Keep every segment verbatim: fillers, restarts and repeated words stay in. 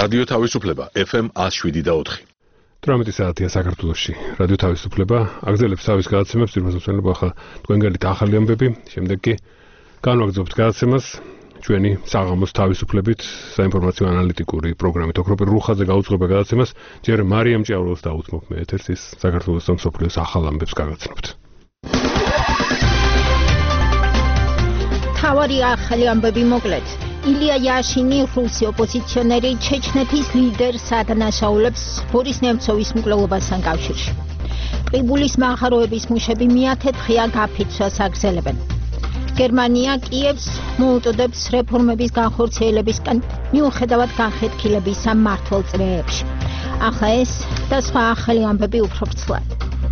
რადიო თავისუფლება ეფ ემ one oh seven და four. თვრამეტი საათია საქართველოში. რადიო თავისუფლება აგრძელებს თავის გადაცემებს ძირმოსმცემლობა ახლა თქვენ გელით ახალი ამბები, შემდეგ კი განვაგრძობთ გადაცემას ჩვენი საღამოს თავისუფლებით საინფორმაციო ანალიტიკური პროგრამით. ოქროპირ რუხაძე გაუძღვება გადაცემას, ჯერ მარიამ ჭიაურელს დაუთმობ მე ეთერს ის საქართველოს და მსოფლიოს ახალ ამბებს გაგაცნობთ. თავარი ახალი ამბები მოკლედ. ილია იაშინი, რუსი ოპოზიციონერი, ჩეჩნეთის ლიდერ სადანაშაულებს ბორის ნემცოვის მკვლელობასთან კავშირში. ყიბულის მაღაროების მუშები მეათე-დღეა გაფიცვას აგრძელებენ. გერმანია კიევს მოუწოდებს რეფორმების განხორციელებისკენ მიუხედავად განხეთქილებისა მმართველ წრეებში. ახლა ეს და სხვა ახალი ამბები უფრო ვრცლად.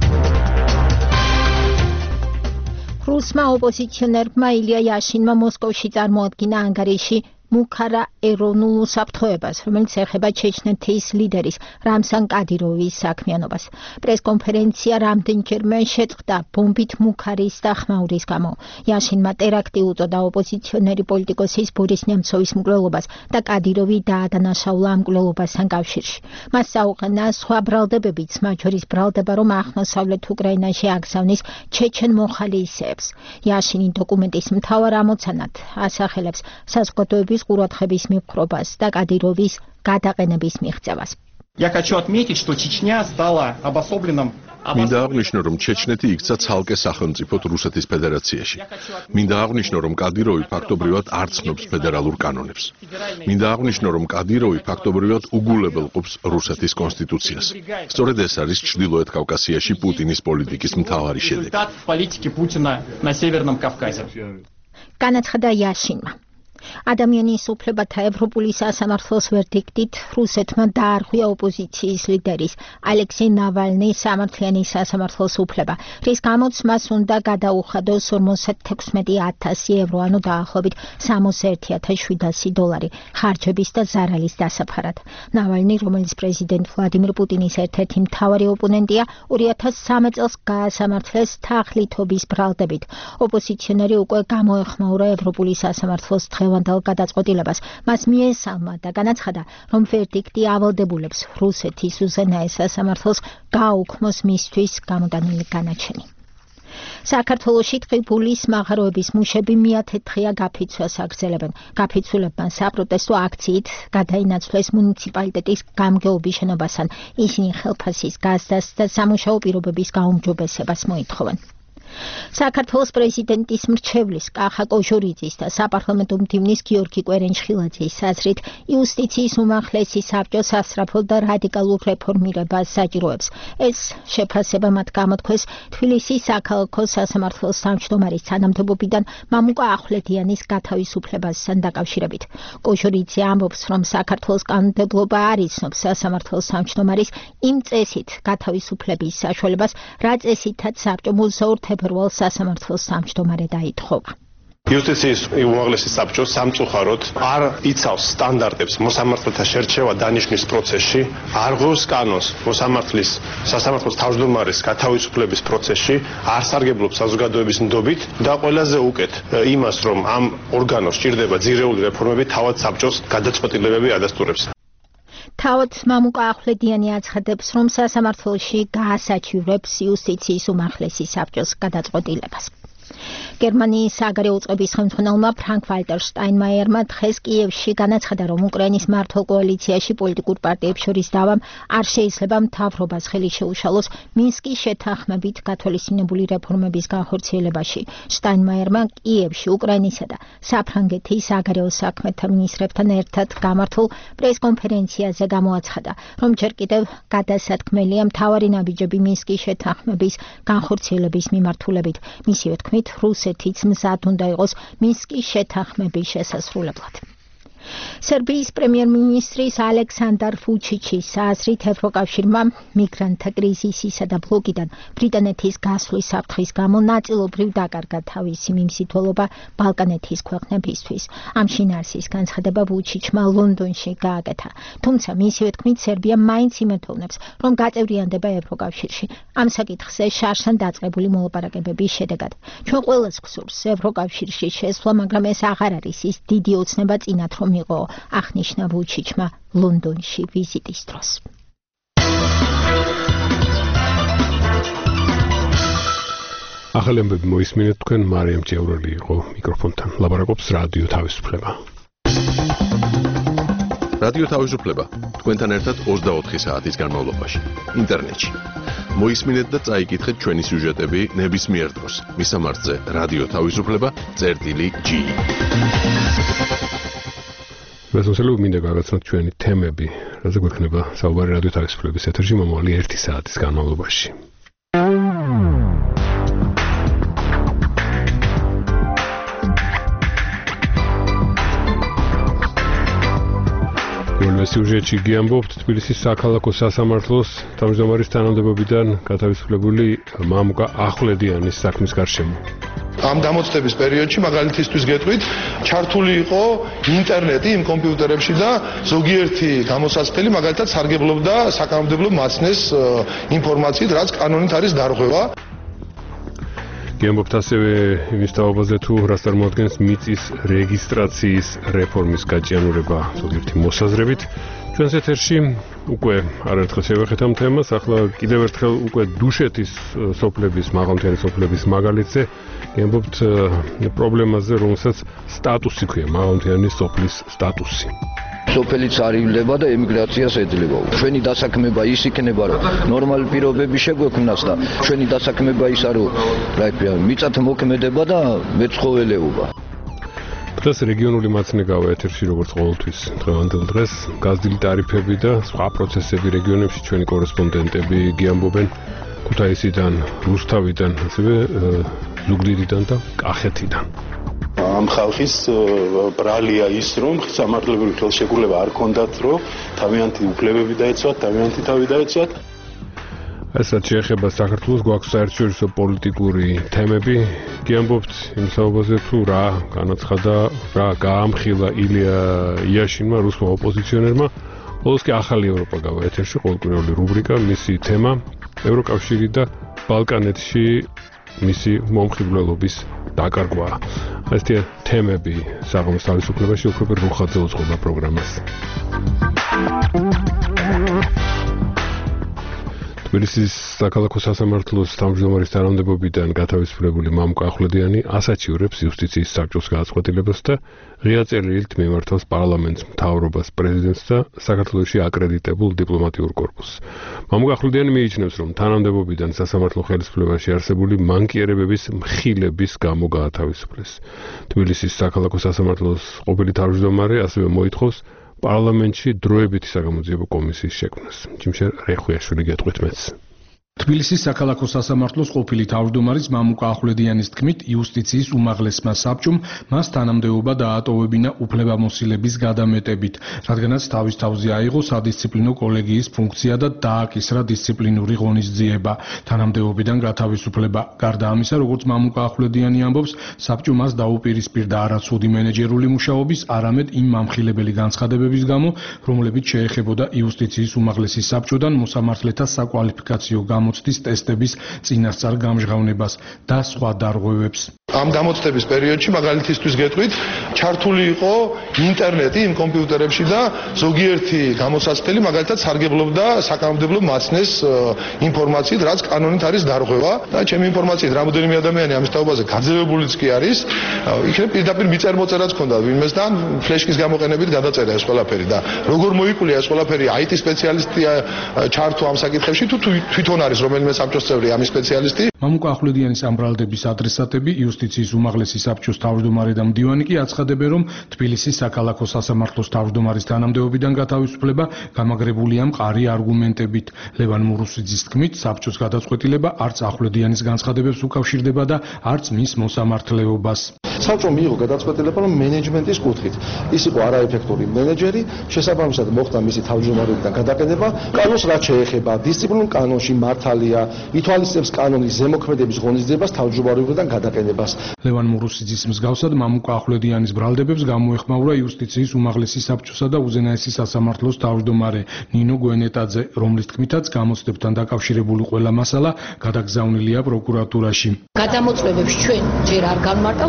რუსმა ოპოზიციონერმა ილია იაშინმა მოსკოვში წარმოადგინა ანგარიში მუქარა ეროვნულ უსაფრთხოებას, რომელიც ეხება ჩეჩნეთის ლიდერის რამზან კადიროვის საქმიანობას. პრესკონფერენცია რამდენჯერმე შეწყდა ბომბით მუქარის და ხმაურის გამო. იაშინმა ტერაქტი უწოდა ოპოზიციონერი პოლიტიკოსის ბორის ნემცოვის მკვლელობას და კადიროვი დაადანაშაულა ამ მკვლელობასთან კავშირში. მას საუყენა სხვა ბრალდებებიც, მათ შორის ბრალდება, რომ აღმოსავლეთ უკრაინაში აგზავნის ჩეჩენ მოხალისეებს. იაშინი დოკუმენტის მთავარ ამოცანად ასახელებს საზოგადოების ყურადღების მიფრობას და კადიროვის გადაყენების მიღწევას. Я хочу отметить, что Чечня стала обособленным. მინდა აღნიშნო, რომ ჩეჩნეთი იქცა ცალკე სახელმწიფოდ რუსეთის ფედერაციაში. მინდა აღნიშნო, რომ კადიროვი ფაქტობრივად არ ცნობს ფედერალურ კანონებს. მინდა აღნიშნო, რომ კადიროვი ფაქტობრივად უგულებელყოფს რუსეთის კონსტიტუციას. სწორედ ეს არის ჩრდილოეთ კავკასიაში პუტინის პოლიტიკის მთავარი შედეგი. Политики Путина на Северном Кавказе. განაცხადა იაშინმა. ადამიანის უფლებათა ევროპული სასამართლოს ვერდიქტით რუსეთმა დაარღვია ოპოზიციის ლიდერის ალექსეი ნავალნის სამართლიანი სასამართლოს უფლება, რის გამოც მას უნდა გადაუხადოს ორმოცდათექვსმეტი ათასი ევრო, ანუ დაახლოებით სამოცდაერთი ათას შვიდასი დოლარი ხარჯების და ზარალის დასაფარად. ნავალნი, რომელიც პრეზიდენტ ვლადიმირ პუტინის ერთ-ერთი მთავარი ოპონენტია, ორი ათას სამი წელს გაასამართლეს თაღლითობის ბრალდებით. ოპოზიციონერი უკვე გამოეხმაურა ევროპული სასამართლოს დღევანდელ გადაწყვეტილებას. მას მიესალმა და განაცხადა, რომ ვერდიქტი ავალდებულებს რუსეთის უზენაეს სასამართლოს გააუქმოს მისთვის გამოდანილი განაჩენი. საქართველოში ტყიბულის მაღაროების მუშები მეათე-დღეა გაფიცვას აგრძელებენ. გაფიცულებმა საპროტესტო აქციით გადაინაცვლეს მუნიციპალიტეტის გამგეობის შენობასთან. ისინი ხელფასის, გაზდას და სამუშაო პირობების გაუმჯობესებას მოითხოვენ. საქართველოს პრეზიდენტის მრჩევლის კახა კოჟორიძის და საპარლამენტო მდივნის გიორგი კვერენჩხილაძის აზრით იუსტიციის უმაღლესი საბჭო სასწრაფო და რადიკალურ რეფორმირებას საჭიროებს. ეს შეფასება მათ გამოთქვეს თბილისის საქალაქო სასამართლოს თავმჯდომარის თანამდებობიდან მამუკა ახვლედიანის გათავისუფლებასთან დაკავშირებით. კოჟორიძე ამბობს, რომ საქართველოს კანონმდებლობა არ იცნობს სასამართლოს თავმჯდომარის იმ წესით გათავისუფლების საშუალებას, რა წესითაც საბჭომ უსაურთ ფებრუარს სასამართლოს თავმჯდომარე დაითხოვა. იუსტიციის უმაღლესი საბჭო სამწუხაროდ არ იცავს სტანდარტებს მოსამართლეთა შერჩევა დანიშვნის პროცესში, არ ღვევს კანონს მოსამართლის სასამართლოს თავმჯდომარის გათავისუფლების პროცესში, არ სარგებლობს საზოგადოების ნდობით და ყველაზე უკეთ იმას, რომ ამ ორგანოს სჭირდება ძირეული რეფორმები, თავად საბჭოს გადაწყვეტილებები ადასტურებს. თავად მამუკა ახვლედიანი აცხადებს, რომ სასამართლოში გაასაჩივრებს იუსტიციის უმაღლესი საბჭოს გადაწყვეტილებას. გერმანიის საგარეო უწყების ხელმძღვანელმა ფრანკ ვალტერ შტაინმაიერმა დღეს კიევში განაცხადა, რომ უკრაინის მმართველ კოალიციაში პოლიტიკურ პარტიებს შორის დავამ არ შეიძლება მთავრობას ხელი შეუშალოს მინსკის შეთანხმებით გათვალისწინებული რეფორმების განხორციელებაში. შტაინმაიერმა კიევში უკრაინისა და საფრანგეთის საგარეო საქმეთა მინისტრებთან ერთად გამართულ პრესკონფერენციაზე გამოაცხადა, რომ ჯერ კიდევ გადასათქმელია მთავარი ნაბიჯები მინსკის შეთანხმების განხორციელების მიმართულებით. მისივე თქმით, რუსეთიც მზად უნდა იყოს მინსკის შეთანხმების შესასრულებლად. სერბიის პრემიერ-მინისტრის ალექსანდარ ვუჩიჩის აზრით ევროკავშირმა მიგრანტთა კრიზისისა და ბლოკიდან ბრიტანეთის გასვლის საფრთხის გამო ნაწილობრივ დაკარგა თავისი მიმსითველობა ბალკანეთის ქვეყნებისთვის. ამ შინაარსის განცხადება ვუჩიჩმა ლონდონში გააკეთა. თუმცა მისივე თქმით, სერბია მაინც იმედოვნებს, რომ გაწევრიანდება ევროკავშირში. ამ საკითხზე შარშან დაწყებული მოლაპარაკებების შედეგად. ჩვენ ყველას გვსურს ევროკავშირში შესვლა, მაგრამ ეს აღარ არის ის დიდი ოცნება წინათ, რომ რომ იყო აღნიშნა ვუჩიჩმა ლონდონში ვიზიტის დროს. ახალი ამბები მოისმინეთ თქვენ მარიამ ჭევრელი იყო მიკროფონთან ლაპარაკობს რადიო თავისუფლება. რადიო თავისუფლება თქვენთან ერთად ოცდაოთხი საათის განმავლობაში ინტერნეტში. მოისმინეთ და წაიკითხეთ ჩვენი სიუჟეტები ნებისმიერ დროს. მისამართზე რადიო თავისუფლება წერტილი ჯი. მესამე მინდა გავაცნოთ ჩვენი თემები, რაზე გვექნება საუბარი რადიო თავისუფლების ეთერში მომავალი ერთი საათის განმავლობაში. სიუჟეტში გიამბობთ თბილისის საქალაქო სასამართლოს თავმჯდომარის თანამდებობიდან გათავისუფლებული მამუკა ახვლედიანის საქმის გარშემო. ამ დამოწმების პერიოდში მაგალითისთვის გეტყვით, ჩართული იყო ინტერნეტი იმ კომპიუტერებში და ზოგიერთი გამოსაცდელი მაგალითად სარგებლობდა საკანონმდებლო მაცნეს ინფორმაციით, რაც კანონით არის დარღვევა. გიამბობთ ასევე იმის თაობაზე თუ რას წარმოადგენს მიწის რეგისტრაციის რეფორმის გაჭიანურება ზოგიერთი მოსაზრებით. ჩვენს ეთერში უკვე არაერთხელ შევეხეთ ამ თემას, ახლა კიდევ ერთხელ უკვე დუშეთის სოფლების, მაღალმთიანი სოფლების მაგალითზე გიამბობთ პრობლემაზე, რომელსაც სტატუსი ქვია, მაღალმთიანი სოფლის სტატუსი. სოფელიც არ ივლება და ემიგრაციას ეძლევა. ჩვენი დასაქმება ის იქნება, რომ ნორმალი პირობები შეგვექმნას და ჩვენი დასაქმება ის არის, რა ქვია, მიწათ მოქმედება და მეცხოველეობა. დღეს რეგიონული მაცნე გავა ეთერში როგორც ყოველთვის. დღევანდელ დღეს გაზრდილი ტარიფები და სხვა პროცესები რეგიონებში ჩვენი კორესპონდენტები გიამბობენ ქუთაისიდან, რუსთავიდან, ასევე ზუგდიდიდან და კახეთიდან. ამ ხალხის ბრალია ის, რომ სამართლებრივი ხელშეკრულება არ ქონდათ, რომ თავიანთი უფლებები დაეცვათ, თავიანთი თავი დაეცვათ. ესაც შეეხება საქართველოს გვაქვს საერთაშორისო პოლიტიკური თემები. გიამბობთ იმ საუბარზე თუ რა განაცხადა, რა გაამხილა ილია იაშინმა, რუსმა ოპოზიციონერმა. ბოლოს კი ახალი ევროპა გავა ეთერში, ყოველკვირეული რუბრიკა, მისი თემა ევროკავშირი და ბალკანეთში მისი მომხიბვლელობის დაკარგვა. ესეთი თემები საღამოს თავისუფლებაში უკვე რუხაძე უძღვება პროგრამას. თბილისის საქალაქო სასამართლოს თავმჯდომარის თანამდებობიდან გათავისუფლებული მამუკა ახვლედიანი ასაჩივრებს იუსტიციის საბჭოს გადაწყვეტილებას და ღია წერილით მიმართავს პარლამენტს, მთავრობას, პრეზიდენტს და საქართველოში აკრედიტებულ დიპლომატიურ კორპუსს. მამუკა ახვლედიანი მიიჩნევს, რომ თანამდებობიდან სასამართლო ხელისუფლებაში არსებული მანკიერებების მხილების გამო გაათავისუფლეს. თბილისის საქალაქო სასამართლოს ყოფილი თავმჯდომარე ასევე მოითხოვს პარლამენტში დროებითი საგამოძიებო კომისიის შექმნას. ჯიმშერ რეხვიაშვილი გეტყვით მეც. თბილისის საქალაქო სასამართლოს ყოფილი თავმჯდომარის მამუკა ახვლედიანის თქმით, იუსტიციის უმაღლესმა საბჭომ მას თანამდებობა დაატოვებინა უფლებამოსილების გადამეტებით, რადგანაც თავის თავზე აიღო სადისციპლინო კოლეგიის ფუნქცია და დააკისრა დისციპლინური ღონისძიება, თანამდებობიდან გათავისუფლება. გარდა ამისა, როგორც მამუკა ახვლედიანი ამბობს, საბჭომ მას დაუპირისპირდა არა ცუდი მენეჯერული მუშაობის, არამედ იმ მამხილებელი განცხადებების გამო, რომლებიც შეეხებოდა იუსტიციის უმაღლესი საბჭოდან მოსამართლეთა საკვალიფიკაციო გამოცდის ტესტების წინასწარ გამჟღავნებას და სხვა დარღვევებს. ამ დამოწმების პერიოდში მაგალითისთვის გეტყვით, ჩართული იყო ინტერნეტი იმ კომპიუტერებში და ზოგიერთი გამოსაცდელი მაგალითად სარგებლობდა საკანონმდებლო მაცნეს ინფორმაციით, რაც კანონით არის დარღვევა და ჩემი ინფორმაციით რამოდენიმე ადამიანი ამის თაობაზე გაძევებულიც კი არის. იქნებ პირდაპირ მიწერ-მოწერაც ჰქონდა ვინმეს და ფლეშკის გამოყენებით გადაწერა ეს ყველაფერი და როგორ მოიკვლია ეს ყველაფერი აი ტი სპეციალისტი ჩართო ამ საკითხებში თუ თვითონ არის რომელიმე საბჭოს წევრი ამის სპეციალისტი. მამუკა ახვლედიანის ამ ბრალდების ადრესატები იუსტიციის უმაღლესი საბჭოს თავმჯდომარე და მდივანი კი აცხადებენ, რომ თბილისის საქალაქო სასამართლოს თავმჯდომარის თანამდებობიდან გათავისუფლება გამაგრებულია მყარი არგუმენტებით. ლევან მურუსიძის თქმით, საბჭოს გადაწყვეტილება არც ახვლედიანის განცხადებებს უკავშირდება და არც მის მოსამართლეობას. საბჭომ მიიღო გადაწყვეტილება, რომ მენეჯმენტის კუთხით ის იყო არაეფექტური მენეჯერი, შესაბამისად მოხდა მისი თავმჯდომარეობიდან გადაყენება. კანონს რაც შეეხება დისციპლინურ კანონში მართალია, ითვალისწინებს კანონის ზემოქმედების ღონისძიებას თავმჯდომარეობიდან გადაყენებას. ლევან მურუსიძის მსგავსად მამუკა ახვლედიანის ბრალდებებს გამოეხმაურა იუსტიციის უმაღლესი საბჭოსა და უზენაესი სასამართლოს თავმჯდომარე ნინო გვენეტაძე, რომლის თქმითაც გამოცდებთან დაკავშირებული ყველა მასალა გადაგზავნილია პროკურატურაში. გადამოწმებებს ჩვენ ჯერ არ განმარტავთ, ვინაიდან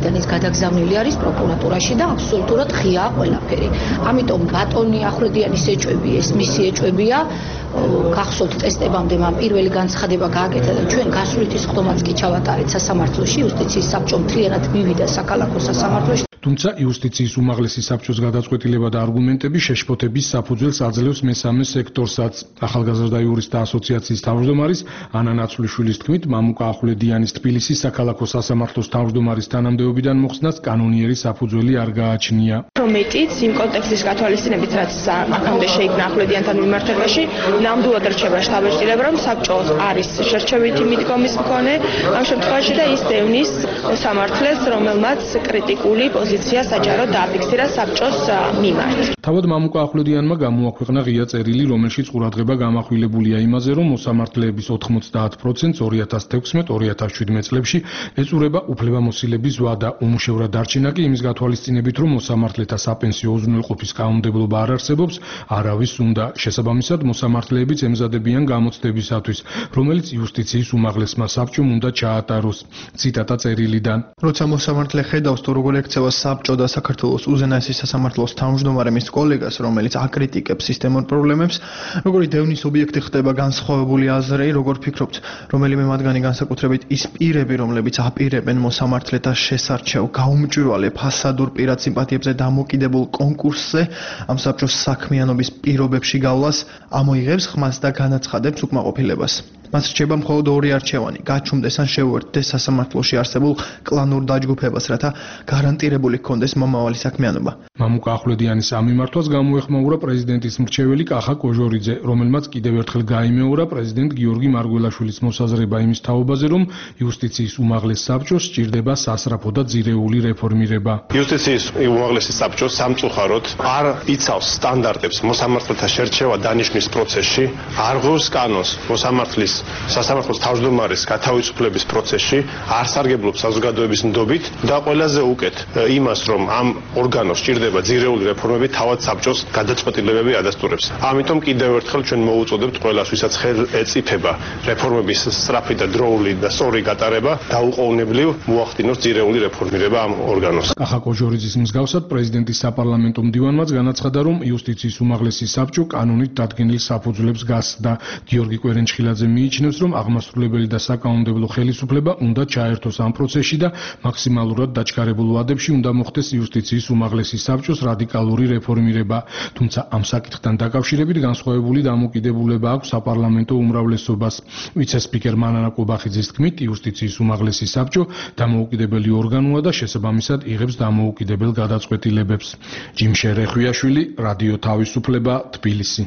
პროკურატურიდან ის გადაგზავნილი არის პროკურატურაში და აბსოლუტურად ღიაა ყველაფერი. ამიტომ ბატონი ახვლედიანის ეჭვები ეს მისი ეჭვებია. გახსოვთ ტესტებამდე მან პირველი განცხადება გააკეთა და ჩვენ გასული თვის ხდომაც კი ჩავატარეთ სასამართლოში, იუსტიციის საბჭომ მთლიანად მივიდა საქალაქო სასამართლოში. თუმცა იუსტიციის უმაღლესი საბჭოს გადაწყვეტილება და არგუმენტები შეშფოთების საფუძველს აძლევს მესამე სექტორსაც. ახალგაზრდა იურისტთა ასოციაციის თავმჯდომარის ანა ნაცვლიშვილის თქმით, მამუკა ახვლედიანის თბილისის საქალაქო სასამართლოს თავმჯდომარის თანამდებობიდან მოხსნას კანონიერი საფუძველი არ გააჩნია. მეტიც იმ კონტექსტის გათვალისწინებით, რაც აქამდე შეიქმნა ახვლედიანთან მიმართებაში, ნამდვილად რჩება შთაბეჭდილება, რომ საბჭო არის შერჩევითი მიდგომის მქონე ამ შემთხვევაში და ის დევნის სამართლეს, რომელმაც კრიტიკული პოზიცია საჯაროდ დააფიქსირა საბჭოს მიმართ. თავად მამუკა ახვლედიანმა გამოაქვეყნა ღია წერილი, რომელშიც ყურადღება გამახვილებულია იმაზე, რომ მოსამართლეების ოთხმოცდაათ პროცენტს ორი ათას თექვსმეტ ორი ათას შვიდმეტ წლებში ეწურება უფლებამოსილების ზღვა და უმუშევრად დარჩენა კი იმის გათვალისწინებით, რომ მოსამართლეთა საპენსიო უზრუნველყოფის კანონმდებლობა არ არსებობს, არავის უნდა. შესაბამისად, მოსამართლეებიც ემზადებიან გამოცდებისათვის, რომელიც იუსტიციის უმაღლესმა საბჭომ უნდა ჩაატაროს. ციტატა წერილიდან. როცა მოსამართლე ხედავს თუ როგორ ექცევა საბჭო და საქართველოს უზენაესი სასამართლოს თავმჯდომარე მის კოლეგას, რომელიც აკრიტიკებს სისტემურ პრობლემებს, როგორი დევნის ობიექტი ხდება განსხვავებული აზრი, როგორ ფიქრობთ, რომელიმე მათგანი განსაკუთრებით ის პირები, რომლებიც აპირებენ მოსამართლეთა შესარჩევ გაუმჭვირვალე ფასადურ პირად სიმპათიებზე დამოკიდებულ კონკურსზე ამ საბჭოს საქმიანობის პირობებში გავლას ამოიღებს ხმას და განაცხადებს უკმაყოფილებას. მას რჩება მხოლოდ ორი არჩევანი: გაჩუმდეს ან შეუერთდეს სასამართლოში არსებულ კლანურ დაჯგუფებას, რათა გარანტირებული ჰქონდეს მომავალი საქმიანობა. მამუკა ახვლედიანის ამ მიმართვას გამოეხმაურა პრეზიდენტის მრჩეველი კახა კოჟორიძე, რომელმაც კიდევ ერთხელ გაიმეორა პრეზიდენტ გიორგი მარგველაშვილის მოსაზრება იმის თაობაზე, რომ იუსტიციის უმაღლეს საბჭოს სჭირდება სასწრაფო და ძირეული რეფორმირება. იუსტიციის უმაღლესი საბჭო სამწუხაროდ არ იცავს სტანდარტებს მოსამართლეთა შერჩევა დანიშნვის პროცესში, არ ღურს კანონს მოსამართლის სასამართლოს თავმჯდომარის გათავისუფლების პროცესში, არ სარგებლობს საზოგადოების ნდობით და ყველაზე უკეთ იმას, რომ ამ ორგანოს სჭირდება ძირეული რეფორმები, თავად საბჭოს გადაწყვეტილებები ადასტურებს. ამიტომ კიდევ ერთხელ ჩვენ მოუწოდებთ ყველას, ვისაც ხელ ეწიფება რეფორმების სწრაფი და დროული და სწორი გატარება, დაუყოვნებლივ მოახდინოს ძირეული რეფორმირება ამ ორგანოს. კახა კოჟორიძის მსგავსად პრეზიდენტის საპარლამენტო მდივანმაც განაცხადა, რომ იუსტიციის უმაღლესი საბჭო კანონით დადგენილ საფუძვლებს გასცდა. გიორგი კვერენჩხილაძე მიიჩნევს, რომ აღმასრულებელი და საკანონმდებლო ხელისუფლება უნდა ჩაერთოს ამ პროცესში და მაქსიმალურად დაჩქარებულ ვადებში უნდა მოხდეს იუსტიციის უმაღლესი საბჭოს რადიკალური რეფორმირება. თუმცა ამ საკითხთან დაკავშირებით განსხვავებული დამოკიდებულება აქვს საპარლამენტო უმრავლესობას. ვიცე-სპიკერ მანანა კობახიძის თქმით, იუსტიციის უმაღლესი საბჭო დამოუკიდებელი ორგანოა და შესაბამისად იღებს დამოუკიდებელ გადაწყვეტილებებს. ჯიმშე რეხვიაშვილი, რადიო თავისუფლება, თბილისი.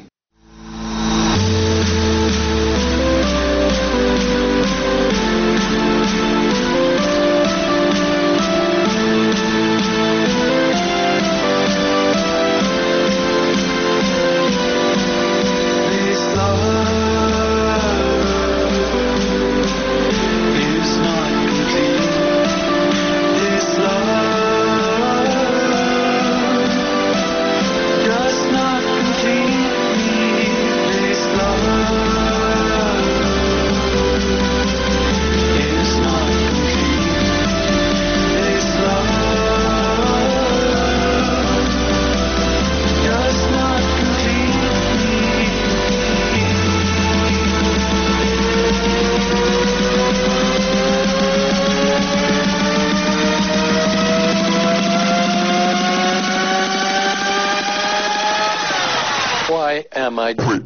am I doing?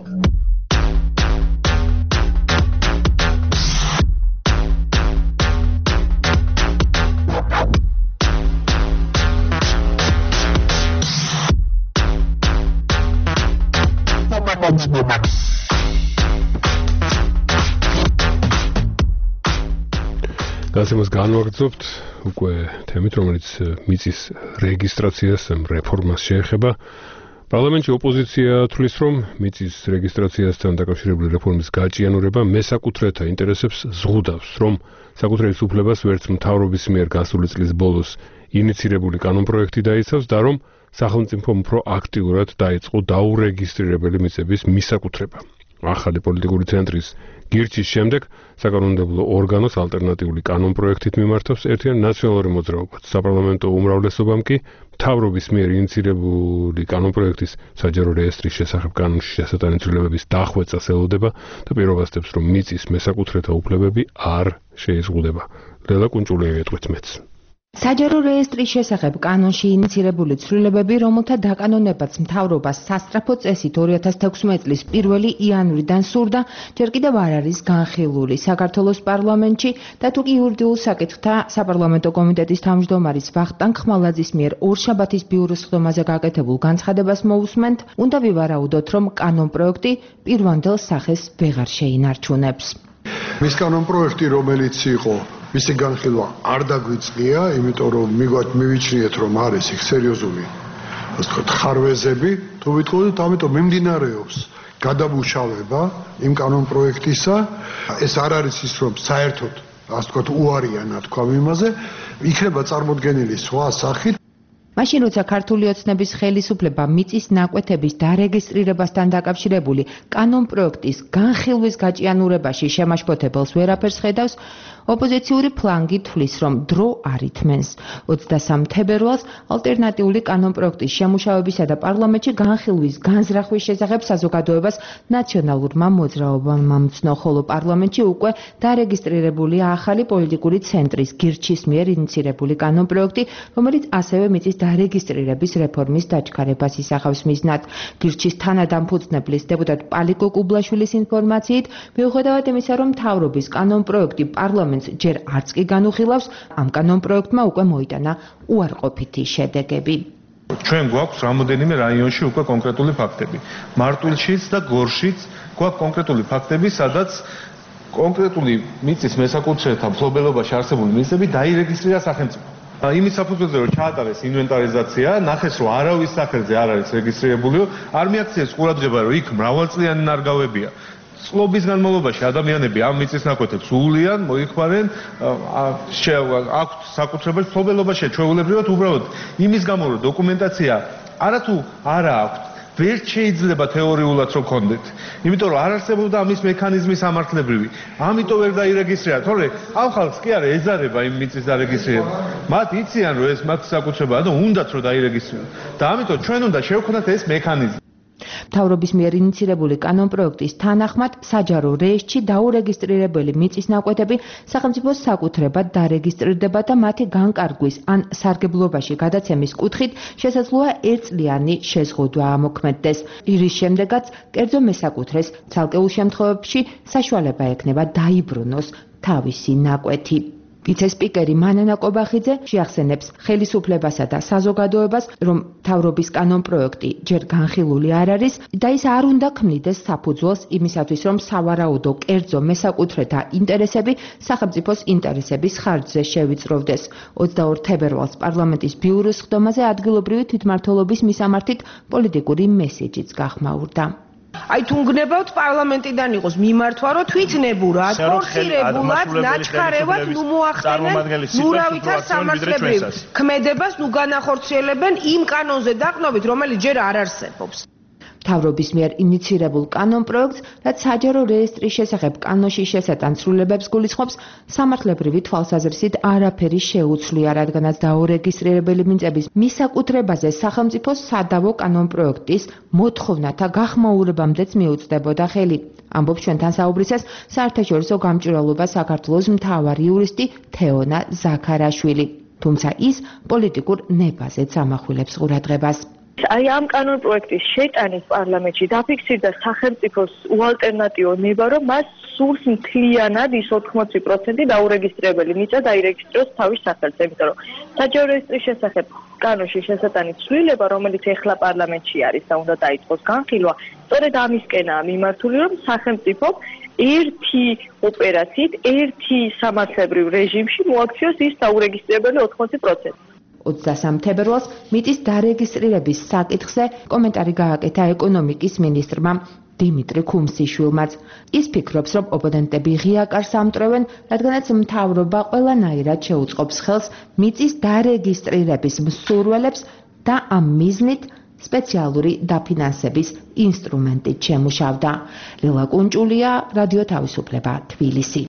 გასიმოს განვაგრძობთ უკვე თემით, რომელიც მიწის რეგისტრაციას რეფორმას შეეხება. პარლამენტში ოპოზიცია თვლის, რომ მიწის რეგისტრაციასთან დაკავშირებული რეფორმის გაჭიანურება მესაკუთრეთა ინტერესებს ზღუდავს, რომ საკუთრების უფლებას ვერც მთავრობის მიერ გასული წლის ბოლოს ინიცირებული კანონპროექტი დაიცავს და რომ სახელმწიფომ უფრო აქტიურად დაიწყო დაურეგისტრირებელი მიწების მისაკუთრება. ახალი პოლიტიკური ცენტრის გირჩის შემდეგ საკანონმდებლო ორგანოს ალტერნატიული კანონპროექტით მიმართავს ერთიან ნაციონალური მოძრაობაც. საპარლამენტო უმრავლესობამ კი მთავრობის მიერ ინიციირებული კანონპროექტის საჯარო რეესტრის შესახებ კანონში შესატანი ცვლილებების დახვეწას ელოდება და პირობასდებს, რომ მიწის მესაკუთრეთა უფლებები არ შეიზღუდება. ლელა კუნჭულიევი ეტყვით მეც. საჯარო რეესტრის შესახებ კანონში ინიცირებული ცვლილებები, რომელთა დაკანონებაც მთავრობას სასწრაფო წესით ორი ათას თექვსმეტი წლის პირველი იანვრიდან სურდა, ჯერ კიდევ არ არის განხილული საქართველოს პარლამენტში და თუ კი იურიდიულ საკითხთა საპარლამენტო კომიტეტის თავმჯდომარის ვახტანგ ხმალაძის მიერ ორშაბათის ბიუროს სხდომაზე გაკეთებულ განცხადებას მოусმენთ, უნდა ვივარაუდოთ, რომ კანონპროექტი პირვანდელ სახეს ვეღარ შეინარჩუნებს. მის კანონპროექტი, რომელიც იყო მისი განხილვა არ დაგვიწყია, იმიტომ რომ მივიჩნიეთ, რომ არის იქ სერიოზული, ასე ვთქვათ, ხარვეზები, თუ ვიტყოდით, ამიტომ მიმდინარეობს გადამუშავება იმ კანონპროექტისა. ეს არ არის ის, რომ საერთოდ, ასე ვთქვათ, უარია ნათქვა იმაზე, იქნება წარმოდგენილი სხვა სახით. მაშინ როცა ქართული ოცნების ხელისუფლება მიწის ნაკვეთების დარეგისტრირებასთან დაკავშირებული კანონპროექტის განხილვის გაჭიანურებაში შემაშფოთებელს ვერაფერს ხედავს, ოპოზიციური ფლანგი თვლის, რომ დრო არ ითმენს. ოცდასამ თებერვალს ალტერნატიული კანონპროექტის შემუშავებისა და პარლამენტში განხილვის განზრახვის შესახებ საზოგადოებას ნაციონალურმა მოძრაობამ მომცნო, ხოლო პარლამენტში უკვე დარეგისტრირებულია ახალი პოლიტიკური ცენტრის გირჩის მიერ ინიციირებული კანონპროექტი, რომელიც ასევე მიწის დარეგისტრირების რეფორმის დაჩქარებას ისახავს მიზნად. გირჩის თანადამფუძნებლის დეპუტატ პალიკო კუბლაშვილის ინფორმაციით, მიუხედავად იმისა, რომ მთავრობის კანონპროექტი პარლამენტს ჯერ არც კი განუხილავს, ამ კანონპროექტმა უკვე მოიტანა უარყოფითი შედეგები. ჩვენ გვაქვს რამოდენიმე რაიონში უკვე კონკრეტული ფაქტები. მარტვილშიც და გორშიც გვაქვს კონკრეტული ფაქტები, სადაც კონკრეტული მიწის მესაკუთრეთა მფლობელობაში არსებული მიწები დაირეგისტრირა სახელმწიფო. იმის საფუძველზე რომ ჩაატარეს ინვენტარიზაცია, ნახეს რომ არავის სახელზე არ არის რეგისტრირებულიო, არ მიაქციეს ყურადღება რომ იქ მრავალწლიანი ნარგავებია. წლობის განმავლობაში ადამიანები ამ მიწის ნაკვეთებს უვლიან, მოიხმარენ, აქვთ საკუთრებაში მფლობელობაში ჩვეულებრივად უბრალოდ იმის გამო რომ დოკუმენტაცია არათუ არა აქვთ, ვერ შეიძლება თეორიულად რომ გქონდეთ. იმიტომ რომ არ არსებობდა ამის მექანიზმი სამართლებრივი. ამიტომ ვერ დაირეგისტრირა, თორე ამ ხალხს კი არა ეზარება იმ მიწის დარეგისტრირება. მათ იციან რომ ეს მათ საკუთრებაა და უნდათ რომ დაირეგისტრირონ. და ამიტომ ჩვენ უნდა შევქმნათ ეს მექანიზმი. მთავრობის მიერ ინიციირებული კანონპროექტის თანახმად საჯარო რეესტრში დაურეგისტრირებელი მიწის ნაკვეთები სახელმწიფოს საკუთრებად დარეგისტრირდება და მათი განკარგვის ან სარგებლობაში გადაცემის კუთხით შესაძლოა ერთწლიანი შეზღუდვა ამოქმედდეს. ირის შემდეგაც კერძო მესაკუთრეს ცალკეულ შემთხვევებში საშუალება ექნება დაიბრუნოს თავისი ნაკვეთი. ვიცე-სპიკერი მანანა კობახიძე შეახსენებს ხელისუფლებასა და საზოგადოებას, რომ მთავრობის კანონპროექტი ჯერ განხილული არ არის და ის არ უნდა ქმნიდეს საფუძველს იმისათვის, რომ სავარაუდო კერძო მესაკუთრეთა ინტერესები სახელმწიფოს ინტერესების ხარჯზე შევიწროვდეს. ოცდაორ თებერვალს პარლამენტის ბიუროს სხდომაზე ადგილობრივი თვითმმართველობის მისამართით პოლიტიკური მესეჯიც გახმაურდა. აი თუ გნებავთ პარლამენტიდან იყოს მიმართვა, რომ თვითნებურად, ფორსირებულად, ნაჩქარევად ნუ მოახდენენ ნურავითარ სამართლებრივ ქმედებას ნუ განახორციელებენ იმ კანონზე დაყნობით, რომელიც ჯერ არ არსებობს. მთავრობის მიერ ინიციირებულ კანონპროექტს, რაც საჯარო რეესტრის შესახებ კანონში შესატან ცვლილებებს გულისხმობს, სამართლებრივი თვალსაზრისით არაფერი შეუცვლია, რადგანაც დაურეგისტრირებელი მიწების მისაკუთრებაზე სახელმწიფოს სადავო კანონპროექტის მოთხოვნათა გახმაურებამდეც მიუწდებოდა ხელი. ამბობს ჩვენთან საუბრისას საერთაშორისო გამჭვირვალობა საქართველოს მთავარი იურისტი თეონა ზაქარაშვილი. თუმცა ის პოლიტიკურ ნებაზეც ამახვილებს ყურადღებას. აი ამ კანონპროექტის შეტანის პარლამენტში დაფიქსირდა სახელმწიფოს უალტერნატივო ნება, რომ მას სურს მთლიანად ის ოთხმოცი პროცენტი დაურეგისტრირებელი მიწა დაირეგისტრიროს თავის სახელზე, იმიტომ რომ საჯარო რეესტრის შესახებ კანონში შესატანი ცვლილება, რომელიც ეხლა პარლამენტში არის და უნდა დაიწყოს განხილვა, სწორედ ამისკენაა მიმართული, რომ სახელმწიფო ერთი ოპერაციით, ერთი სამართლებრივ რეჟიმში მოაქციოს ის დაურეგისტრირებელი ოთხმოცი პროცენტი. ოცდასამ თებერვალს მიწის დარეგისტრირების საკითხზე კომენტარი გააკეთა ეკონომიკის მინისტრმა დიმიტრი ქუმსიშვილმაც. ის ფიქრობს, რომ ოპონენტები ღია კარს ამტვრევენ, რადგანაც მთავრობა ყველანაირად შეუწყობს ხელს მიწის დარეგისტრირების მსურველებს და ამ მიზნით სპეციალური დაფინანსების ინსტრუმენტით შემუშავდა. ლელა კუნჭულია, რადიო თავისუფლება, თბილისი.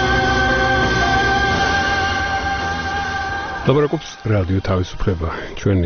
ლაბორაკობს რადიო თავისუფლება ჩვენი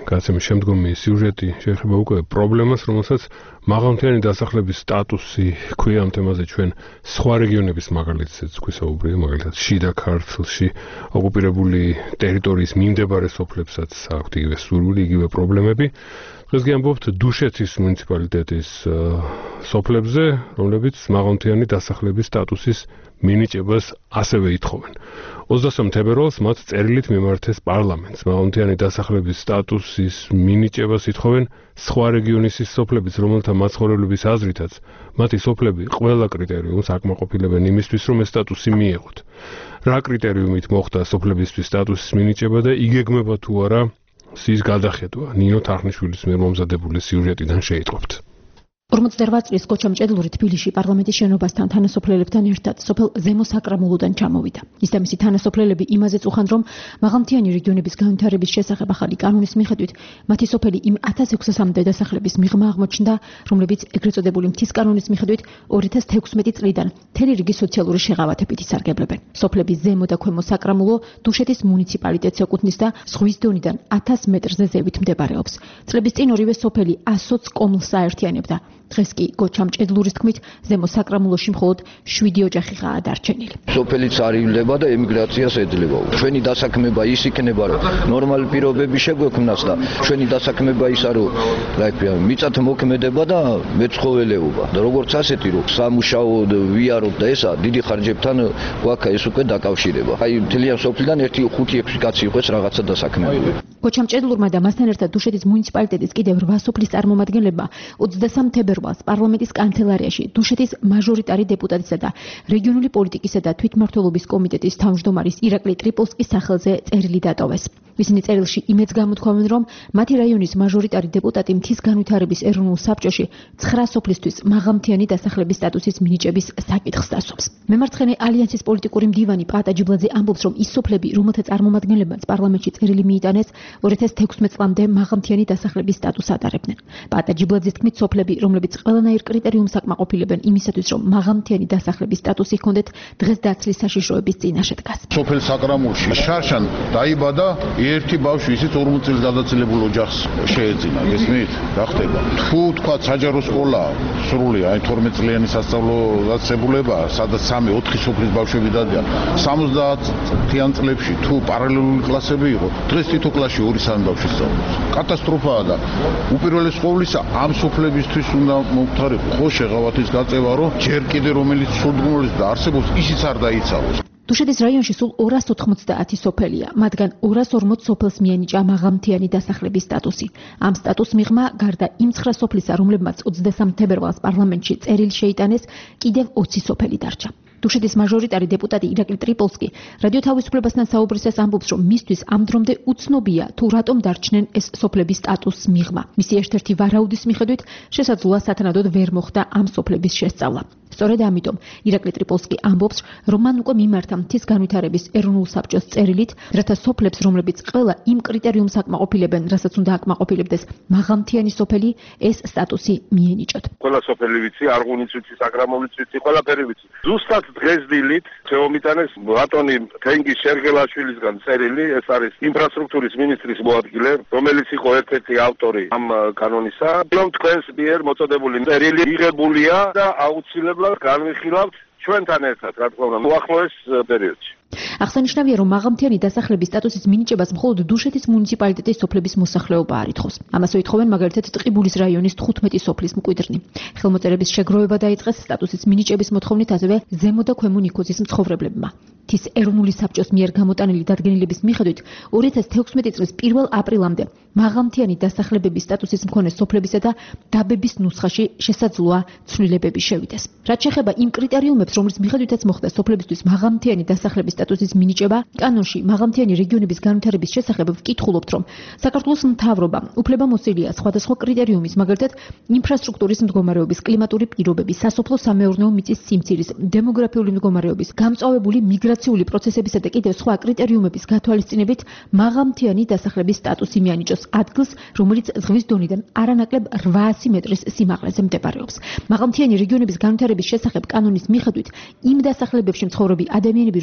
გადაცემის შემდგომი სიუჟეტი შეეხება უკვე პრობლემას, რომელსაც მაღალმთიანი დასახლების სტატუსი ჰქვია ამ თემაზე ჩვენ სხვა რეგიონების მაგალითზეც გვისაუბრია, მაგალითად შიდა ქართლში ოკუპირებული ტერიტორიის მიმდებარე სოფლებსაც აქვთ იგივე სურვილი, იგივე პრობლემები. დღეს გიამბობთ დუშეთის მუნიციპალიტეტის სოფლებზე, რომლებიც მაღალმთიანი დასახლების სტატუსის მინიჭებას ასევე ითხოვენ. ოცდასამ თებერვალს მათ წერილით მიმართეს პარლამენტს. მაღალმთიანი დასახლების სტატუსის მინიჭებას ითხოვენ სხვა რეგიონის ის სოფლებიც, რომელთა მაცხოვრებლების აზრითაც მათი სოფლები ყველა კრიტერიუმს აკმაყოფილებენ იმისთვის, რომ ეს სტატუსი მიეღოთ. რა კრიტერიუმით მოხდა სოფლებისთვის სტატუსის მინიჭება და იგეგმება თუ არა სის გადახედვა? ნინო თარხნიშვილის მიერ მომზადებული სიუჟეტიდან შეიტყობთ. ორმოცდაორ წლის კოჩამჭედლური თბილისში პარლამენტის შენობასთან თანასოფლელებთან ერთად სოფელ ზემო საკრამულოდან ჩამოვიდა. ის და მისი თანასოფლელები იმაზეც უხან, რომ მაღალმთიანი რეგიონების განვითარების შესახებ ახალი კანონის მიხედვით მათი სოფელი იმ ათას ექვსასამდე დასახლების მიღმა აღმოჩნდა, რომლებიც ეგრეთ წოდებული მთის კანონის მიხედვით ორი ათას თექვსმეტი წლიდან მთელი რიგი სოციალური შეღავათებით ისარგებლებენ. სოფლები ზემო და ქვემო საკრამულო დუშეთის მუნიციპალიტეტს ეკუთვნის და ზღვის დონიდან ათას მეტრზე ზევით მდებარეობს. წლების წინ ორივე სოფელი ასოც კომლს აერთიანებდა. დღეს კი გოჩამჭედლურის თქმით ზემო საკრამულოში მხოლოდ შვიდი ოჯახიღაა დარჩენილი. სოფელიც არ ივლება და ემიგრაციას ეძლევა. ჩვენი დასაქმება ის იქნება, რომ ნორმალი პირობები შეგვექმნას და ჩვენი დასაქმება ისა, რომ რა ქვია, მიწათ მოქმედება და მეცხოველეობა. და როგორც ასეთი, რომ სამუშაოდ ვიაროთ და ესა დიდი ხარჯებთან გვაქვს ეს უკვე დაკავშირება. აი მთლიან სოფლიდან ერთი ხუთი ექვსი კაცი იყოს რაღაცა დასაქმებული. გოჩამჭედლურმა და მასთან ერთად დუშეთის მუნიციპალიტეტის კიდევ რვა სოფლის წარმომადგენლებმა ოცდასამ თებერვალს პარლამენტის კანცელარიაში დუშეთის მაჟორიტარი დეპუტატისა და რეგიონული პოლიტიკისა და თვითმმართველობის კომიტეტის თავმჯდომარის ირაკლი ტრიპოლსკის სახელზე წერილი დატოვეს. ისინი წერილში იმედს გამოთქვამენ, რომ მათი რაიონის მაჟორიტარი დეპუტატი მთის განვითარების ეროვნულ საბჭოში ცხრა სოფლისთვის მაღალმთიანი დასახლების სტატუსის მინიჭების საკითხს დასვამს. მემარცხენე ალიანსის პოლიტიკური მდივანი პაატა ჯიბლაძე ამბობს, რომ ის სოფლები, რომელთა წარმომადგენლებმაც პარლამენტში წერილი მიიტანეს, ორი ათას თექვსმეტ წლამდე მაღალმთიანი დასახლების სტატუსს ატარებდნენ. პაატა ჯიბლაძის თქმით, სოფლები, რომლებიც ყველანაირ კრიტერიუმს აკმაყოფილებენ იმისათვის, რომ მაღალმთიანი დასახლების სტატუსი ჰქონდეთ, დღეს დაცლის საშიშროების წინაშე დგას. სოფელ საკრამულში შარშან დაიბადა ერთი ბავშვი, ისიც ორმოც წელს გადაცილებული ოჯახს შეეძინა. გესმით? რა ხდება? თუ თქვა საჯარო სკოლა სრული, აი თორმეტ წლიანი სასწავლო დაწესებულება, სადაც სამი ოთხი სოფლის ბავშვები დადიან, სამოცდაათ წლიან წლებში თუ პარალელური კლასები იყო, დღეს თითო კლასში ორი სამი ბავშვი სწავლობს. კატასტროფაა და უპირველეს ყოვლისა ამ სოფლებისთვის უნდა მოვთარიყო ხო შეღავათის გაწევა, რომ ჯერ კიდე რომელიც სურდღუნოლის და არსებობს, ისიც არ დაიცავოს. დუშეთის რაიონში სულ ორას ოთხმოცდაათი სოფელია, მათგან ორას ორმოც სოფელს მიენიჭა მაღალმთიანი დასახლების სტატუსი. ამ სტატუს მიღმა გარდა იმ ცხრა სოფლისა, რომლებმაც ოცდასამ თებერვალს პარლამენტში წერილი შეიტანეს, კიდევ ოცი სოფელი დარჩა. დუშეთის მაჟორიტარი დეპუტატი ირაკლი ტრიპოლსკი რადიო თავისუფლებასთან საუბრისას ამბობს, რომ მისთვის ამ დრომდე უცნობია თუ რატომ დარჩნენ ეს სოფლების სტატუსს მიღმა. მისი ერთ-ერთი ვარაუდის მიხედვით შესაძლოა სათანადოდ ვერ მოხდა ამ სოფლების შესწავლა. სწორედ ამიტომ ირაკლი ტრიპოლსკი ამბობს, რომ მან უკვე მიმართა მთის განვითარების ეროვნულ საბჭოს წერილით, რათა სოფლებს, რომლებიც ყველა იმ კრიტერიუმს აკმაყოფილებენ, რასაც უნდა აკმაყოფილებდეს მაღალმთიანი სოფელი, ეს სტატუსი მიენიჭოთ. ყველა სოფელი ვიცი, არღუნიც ვიცი, საკრამულიც ვიცი, ყველაფერი ვიცი. ზუსტად დღეს დილით შეომიტანეს ბატონი თენგის შერგელაშვილისგან წერილი, ეს არის ინფრასტრუქტურის მინისტრის მოადგილე, რომელიც იყო ერთ-ერთი ავტორი ამ კანონისა, რომ თქვენს მიერ მოწოდებული წერილი იღებულია და აუცილებლად განვიხილავთ ჩვენთან ერთად, რა თქმა უნდა, უახლოეს პერიოდში. აღსანიშნავია, რომ მაღალმთიანი დასახლების სტატუსის მინიჭებას მხოლოდ დუშეთის მუნიციპალიტეტის სოფლების მოსახლეობა არ ითხოვს. ამასო ითხოვენ მაგალითად ტყიბულის რაიონის თხუთმეტი სოფლის მკვიდრნი. ხელმოწერების შეგროვება დაიწყეს სტატუსის მინიჭების მოთხოვნით ასევე ზემო და ქვემო ნიქოზის მცხოვრებლებმა. მთის ეროვნული საბჭოს მიერ გამოტანილი დადგენილების მიხედვით ორი ათას თექვსმეტი წლის პირველ აპრილამდე მაღალმთიანი დასახლებების სტატუსის მქონე სოფლებისა და დაბების ნუსხაში შესაძლოა ცვლილებები შევიდეს. რაც შეეხება იმ კრიტერიუმებს, რომლის მიხედვითაც მოხდა სოფლებისთვის მაღალმთიანი დასახლების სტატუსის მინიჭება, კანონში მაღალმთიანი რეგიონების განვითარების შესახებ ვკითხულობთ, რომ საქართველოს მთავრობა უფლებამოსილია სხვადასხვა კრიტერიუმის, მაგალითად ინფრასტრუქტურის მდგომარეობის, კლიმატური პირობების, სასოფლო-სამეურნეო მიწის სიმცირის, დემოგრაფიული მდგომარეობის, გამწვავებული მიგრაციული პროცესებისა და კიდევ სხვა კრიტერიუმების გათვალისწინებით მაღალმთიანი დასახლების სტატუსი მიანიჭოს ადგილს, რომელიც ზღვის დონიდან არანაკლებ რვაასი მეტრის სიმაღლეზე მდებარეობს. მაღალმთიანი რეგიონების განვითარების შესახებ კანონის მიხედვით იმ დასახლებებში მცხოვრები ადამიანები, რომლებიც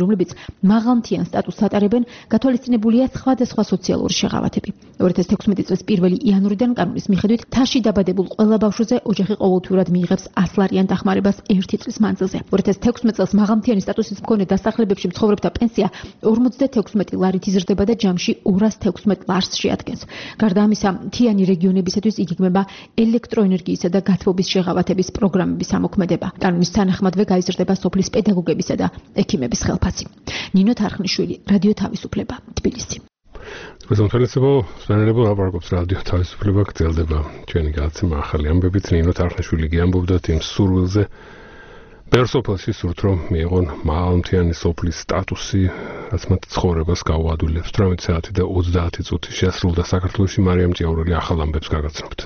მაღალმთიან სტატუსს ატარებენ, გათვალისწინებულია სხვადასხვა სოციალური შეღავათები. ორი ათას თექვსმეტი წლის პირველი იანვრიდან კანონის მიხედვით თაში დაბადებულ ყველა ბავშვზე ოჯახი ყოველთვიურად მიიღებს ას ლარიან დახმარებას ერთი წლის მანძილზე. ორი ათას თექვსმეტ წელს მაღალმთიანი სტატუსის მქონე დასახლებებში მცხოვრებთა პენსია ორმოცდათექვსმეტი ლარით იზრდება და ჯამში ორას თექვსმეტ ლარს შეადგენს. გარდა ამისა, მთიანი რეგიონებისათვის იგეგმება ელექტროენერგიისა და გათბობის შეღავათების პროგრამების ამოქმედება. კანონის თანახმადვე გაიზრდება სოფლის პედაგოგებისა და ექიმების ხელფასი. ნინო თარხნიშვილი, რადიო თავისუფლება, თბილისი. მოსამართლეებო, სპეციალისტებო აპარაკობს რადიო თავისუფლება გრძელდება. ჩვენი გადაცემა ახალი ამბებით ნინო თარხნიშვილი გიამბობდა იმ სურვილზე, პერსოფალში სურთ რომ მიიღონ მაღალმთიანი სოფლის სტატუსი, რაც მათ ცხოვრებას გაუადვილებს. ოცდაათი საათი და ოცდაათი წუთი შესრულდა საქართველოში. მარიამ ჭიაურელი ახალ ამბებს გაგაცნობთ.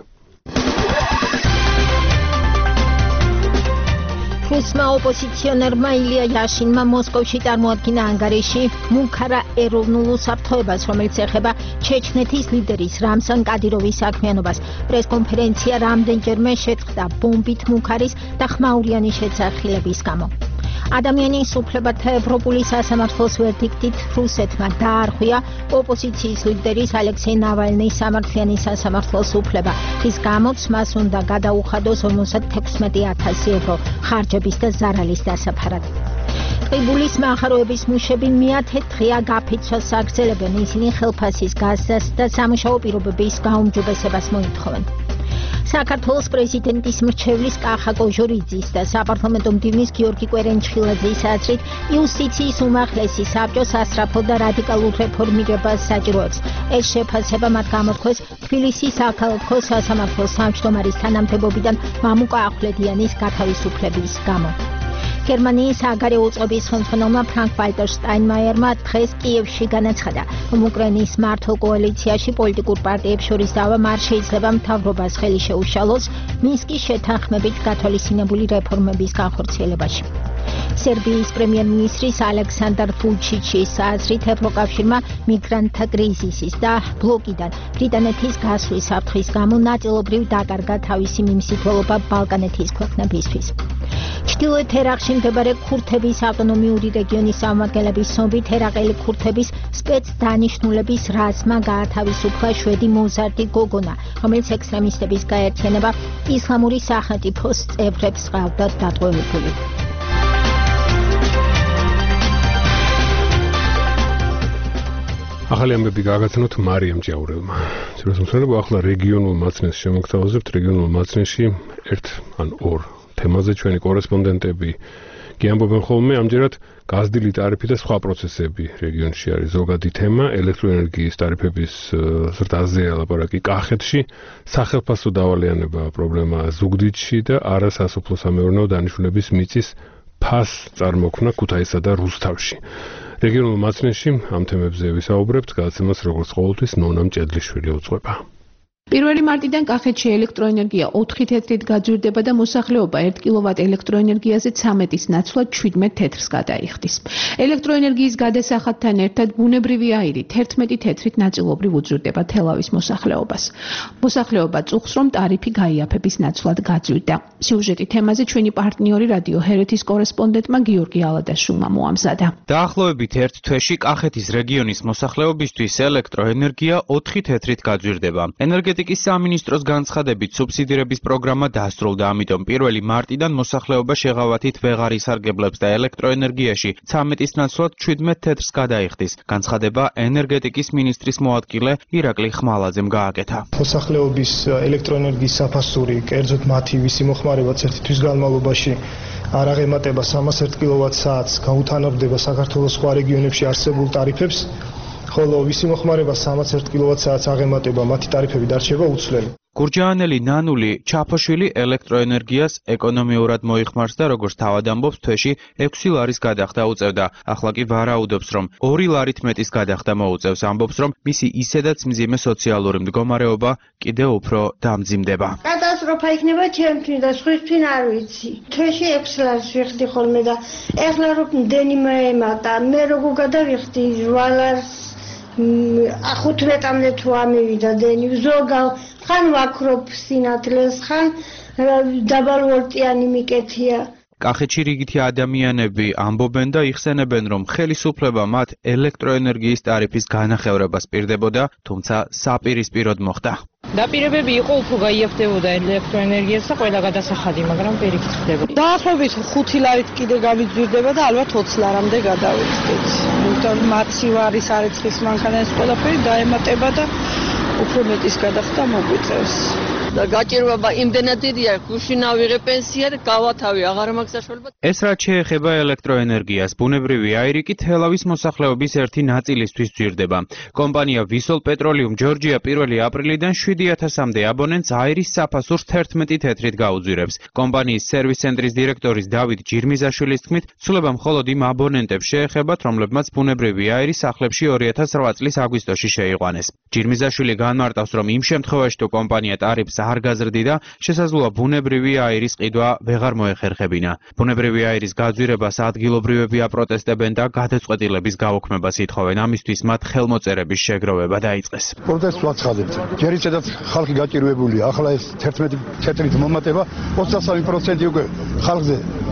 რუსმა ოპოზიციონერმა ილია იაშინმა მოსკოვში წარმოადგინა ანგარიში მუნქარა ეროვნულ უსაფრთხოებას, რომელიც ეხება ჩეჩნეთის ლიდერის რამზან კადიროვის საქმიანობას. პრესკონფერენცია რამდენჯერმე შეწყდა ბომბით მუნქარის და ხმაურიანი შეძახილების გამო. ადამიანის უფლებათა ევროპული სასამართლოს ვერდიქტით რუსეთმა დაარღვია ოპოზიციის ლიდერის ალექსეი ნავალნის სამართლიანი სასამართლოს უფლება, რის გამოც მას უნდა გადაუხადოს ორმოცდათექვსმეტი ათასი ევრო ხარჯების და ზარალის დასაფარად. ყიბულის მახაროების მუშები მეათე დღეა გაფიცვას აგრძელებენ. ისინი ხელფასის გაზრდას და სამუშაო პირობების გაუმჯობესებას მოითხოვენ. საქართველოს პრეზიდენტის მრჩევლის კახა კოჟორიძის და საპარლამენტო მდივნის გიორგი კვერენჩხილაძის აზრით იუსტიციის უმაღლესი საბჭო სასწრაფო და რადიკალურ რეფორმირებას საჭიროებს. ეს შეფასება მათ გამოთქვეს თბილისის საქალაქო სასამართლოს თავმჯდომარის თანამდებობიდან მამუკა ახვლედიანის გათავისუფლების გამო. გერმანიის საგარეო უწყების ხელმძღვანელმა ფრანკ ვალტერ შტაინმაიერმა დღეს კიევში განაცხადა, რომ უკრაინის მართლ კოალიციაში პოლიტიკურ პარტიებს შორის დავა არ შეიძლება მთავრობას ხელი შეუშალოს მინსკის შეთანხმებით გათვალისწინებული რეფორმების განხორციელებაში. სერბიის პრემიერ-მინისტრის ალექსანდრ ვუჩიჩის აზრით ევროკავშირმა მიგრანტთა კრიზისის და ბლოკიდან ბრიტანეთის გასვლის საფრთხის გამო ნაწილობრივ დაკარგა თავისი მიმსითველობა ბალკანეთის ქვეყნებისთვის. ჩრდილოეთ ერაყში მდებარე ქურთების ავტონომიური რეგიონის წარმომადგენლების ცნობით ერაყელი ქურთების სპეცდანიშნულების რაზმმა გაათავისუფლა შვედი მოზარდი გოგონა, რომელიც ექსტრემისტების გაერთიანება ისლამური სახელმწიფოს წევრებს ჰყავდათ დატყვევებული. ახალი ამბები გაგაცნოთ მარიამ ჭიაურელმა. შემოსვლელობა ახლა რეგიონულ მაცნეს შემოგთავაზებთ. რეგიონულ მაცნეში ერთ ან ორ თემაზე ჩვენი კორესპონდენტები გიამბობენ ხოლმე. ამჯერად გაზრდილი ტარიფი და სხვა პროცესები რეგიონში არის ზოგადი თემა. ელექტროენერგიის ტარიფების ზრდაზე ლაპარაკი კახეთში, სახელფასო დავალიანება პრობლემა ზუგდიდში და არასასოფლო-სამეურნეო დანიშნულების მიწის ფას წარმოქმნა ქუთაისსა და რუსთავში. რეგიონულ მაცნეში ამ თემებზე ვისაუბრებთ. გადაცემას როგორც ყოველთვის ნონა მჭედლიშვილი უძღვება. პირველი მარტიდან კახეთში ელექტროენერგია ოთხი თეთრით გაძვირდება და მოსახლეობა ერთ კილოვატ ელექტროენერგიაზე ცამეტის ნაცვლად შვიდმეტ თეთრს გადაიხდის. ელექტროენერგიის გადასახადთან ერთად ბუნებრივი აირი თერთმეტი თეთრით ნაწილობრივ უძვირდება თელავის მოსახლეობას. მოსახლეობა წუხს, რომ ტარიფი გაიაფების ნაცვლად გაძვირდა. სიუჟეტი თემაზე ჩვენი პარტნიორი რადიო ჰერეთის კორესპონდენტმა გიორგი ალადაშვილმა მოამზადა. დაახლოებით ერთ თვეში კახეთის რეგიონის მოსახლეობისთვის ელექტროენერგია ოთხი თეთრით გაძვირდება. ენერგეტიკის სამინისტროს განცხადებით სუბსიდირების პროგრამა დასრულდა, ამიტომ პირველი მარტიდან მოსახლეობა შეღავათით ვეღარ ისარგებლებს და ელექტროენერგიაში ცამეტის ნაცვლად შვიდმეტ თეთრს გადაიხდის. განცხადება ენერგეტიკის მინისტრის მოადგილე ირაკლი ხმალაძემ გააკეთა. მოსახლეობის ელექტროენერგიის საფასური, კერძოდ მათი ვისი მოხმარებაც ერთი თვის განმავლობაში არ აღემატება სამას ერთ კილოვატ-საათს, გაუთანაბრდება საქართველოს სხვა რეგიონებში არსებულ ტარიფებს, ხოლო ვისი მოხმარება სამას ერთ კილოვატ-საათს აღემატება, მათი ტარიფები დარჩება უცვლელი. გურჯაანელი ნანული ჩაფოშვილი ელექტროენერგიას ეკონომიურად მოიხმარს და როგორც თავად ამბობს, თვეში ექვსი ლარის გადახდა უწევდა. ახლა კი ვარაუდობს, რომ ორი ლარით მეტის გადახდა მოუწევს. ამბობს, რომ მისი ისედაც მძიმე სოციალური მდგომარეობა კიდევ უფრო დამძიმდება. კატასტროფა იქნება ჩემთვის და სხვისთვის არ ვიცი. თვეში ექვსი ლარს ვიხდი ხოლმე და ეხლა რომ დენი მეემატა, მე როგორ გადავიხდი რვა ლარს ხუთმეტამდე თუ ამივიდა დენი ზოგავ ხან ვაქრობ სინათლეს, ხან დაბალვოლტიანი მიკეთია. კახეთში რიგითი ადამიანები ამბობენ და იხსენებენ, რომ ხელისუფლება მათ ელექტროენერგიის ტარიფის განახევრებას პირდებოდა, თუმცა საპირისპიროდ მოხდა. დაპირებები იყო უფრო გაიაფდებოდა ელექტროენერგიას და ყველა გადასახადი, მაგრამ პირიქით ხდებოდა. დაახლოებით ხუთი ლარით კიდე გავიძვირდება და ალბათ ოცი ლარამდე გადავიწყდით. იმიტომ მაცივარის არეცხის მანქანას ყველაფერი დაემატება და უფრო მეტის გადახდა მოგვიწევს. და გაჭირვება იმდენად დიდია, გუშინ ავიღე პენსია და გავათავი, აღარ მაქვს საშუალება. ეს რაც შეეხება ელექტროენერგიას, ბუნებრივი აირი კი თელავის მოსახლეობის ერთი ნაწილისთვის ძვირდება. კომპანია Vissol Petroleum Georgia პირველი აპრილიდან შვიდი ათასამდე აბონენტს აირის საფასურს თერთმეტი თეთრით გაუძვირებს. კომპანიის სერვის ცენტრის დირექტორის დავით ჯირმიზაშვილის თქმით, ცვლილება მხოლოდ იმ აბონენტებს შეეხებათ, რომლებმაც ბუნებრივი აირი სახლებში ორი ათას რვა წლის აგვისტოში შეიყვანეს. ჯირმიზაშვილი განმარტავს, რომ იმ შემთხვევაში თუ კომპანია ტარიფს არ გაზრდიდა, შესაძლოა ბუნებრივი აირის ყიდვა ვეღარ მოეხერხებინა. ბუნებრივი აირის გაძვირებას ადგილობრივები აპროტესტებენ და გადაწყვეტილების გაუქმებას ითხოვენ. ამისთვის მათ ხელმოწერების შეგროვება დაიწყეს. პროტესტს ვაცხადებთ. ჯერ ისედაც ხალხი გაჭირვებულია. ახლა ეს თერთმეტი თეთრით მომატება ოცდასამი პროცენტი უკვე ხალხზე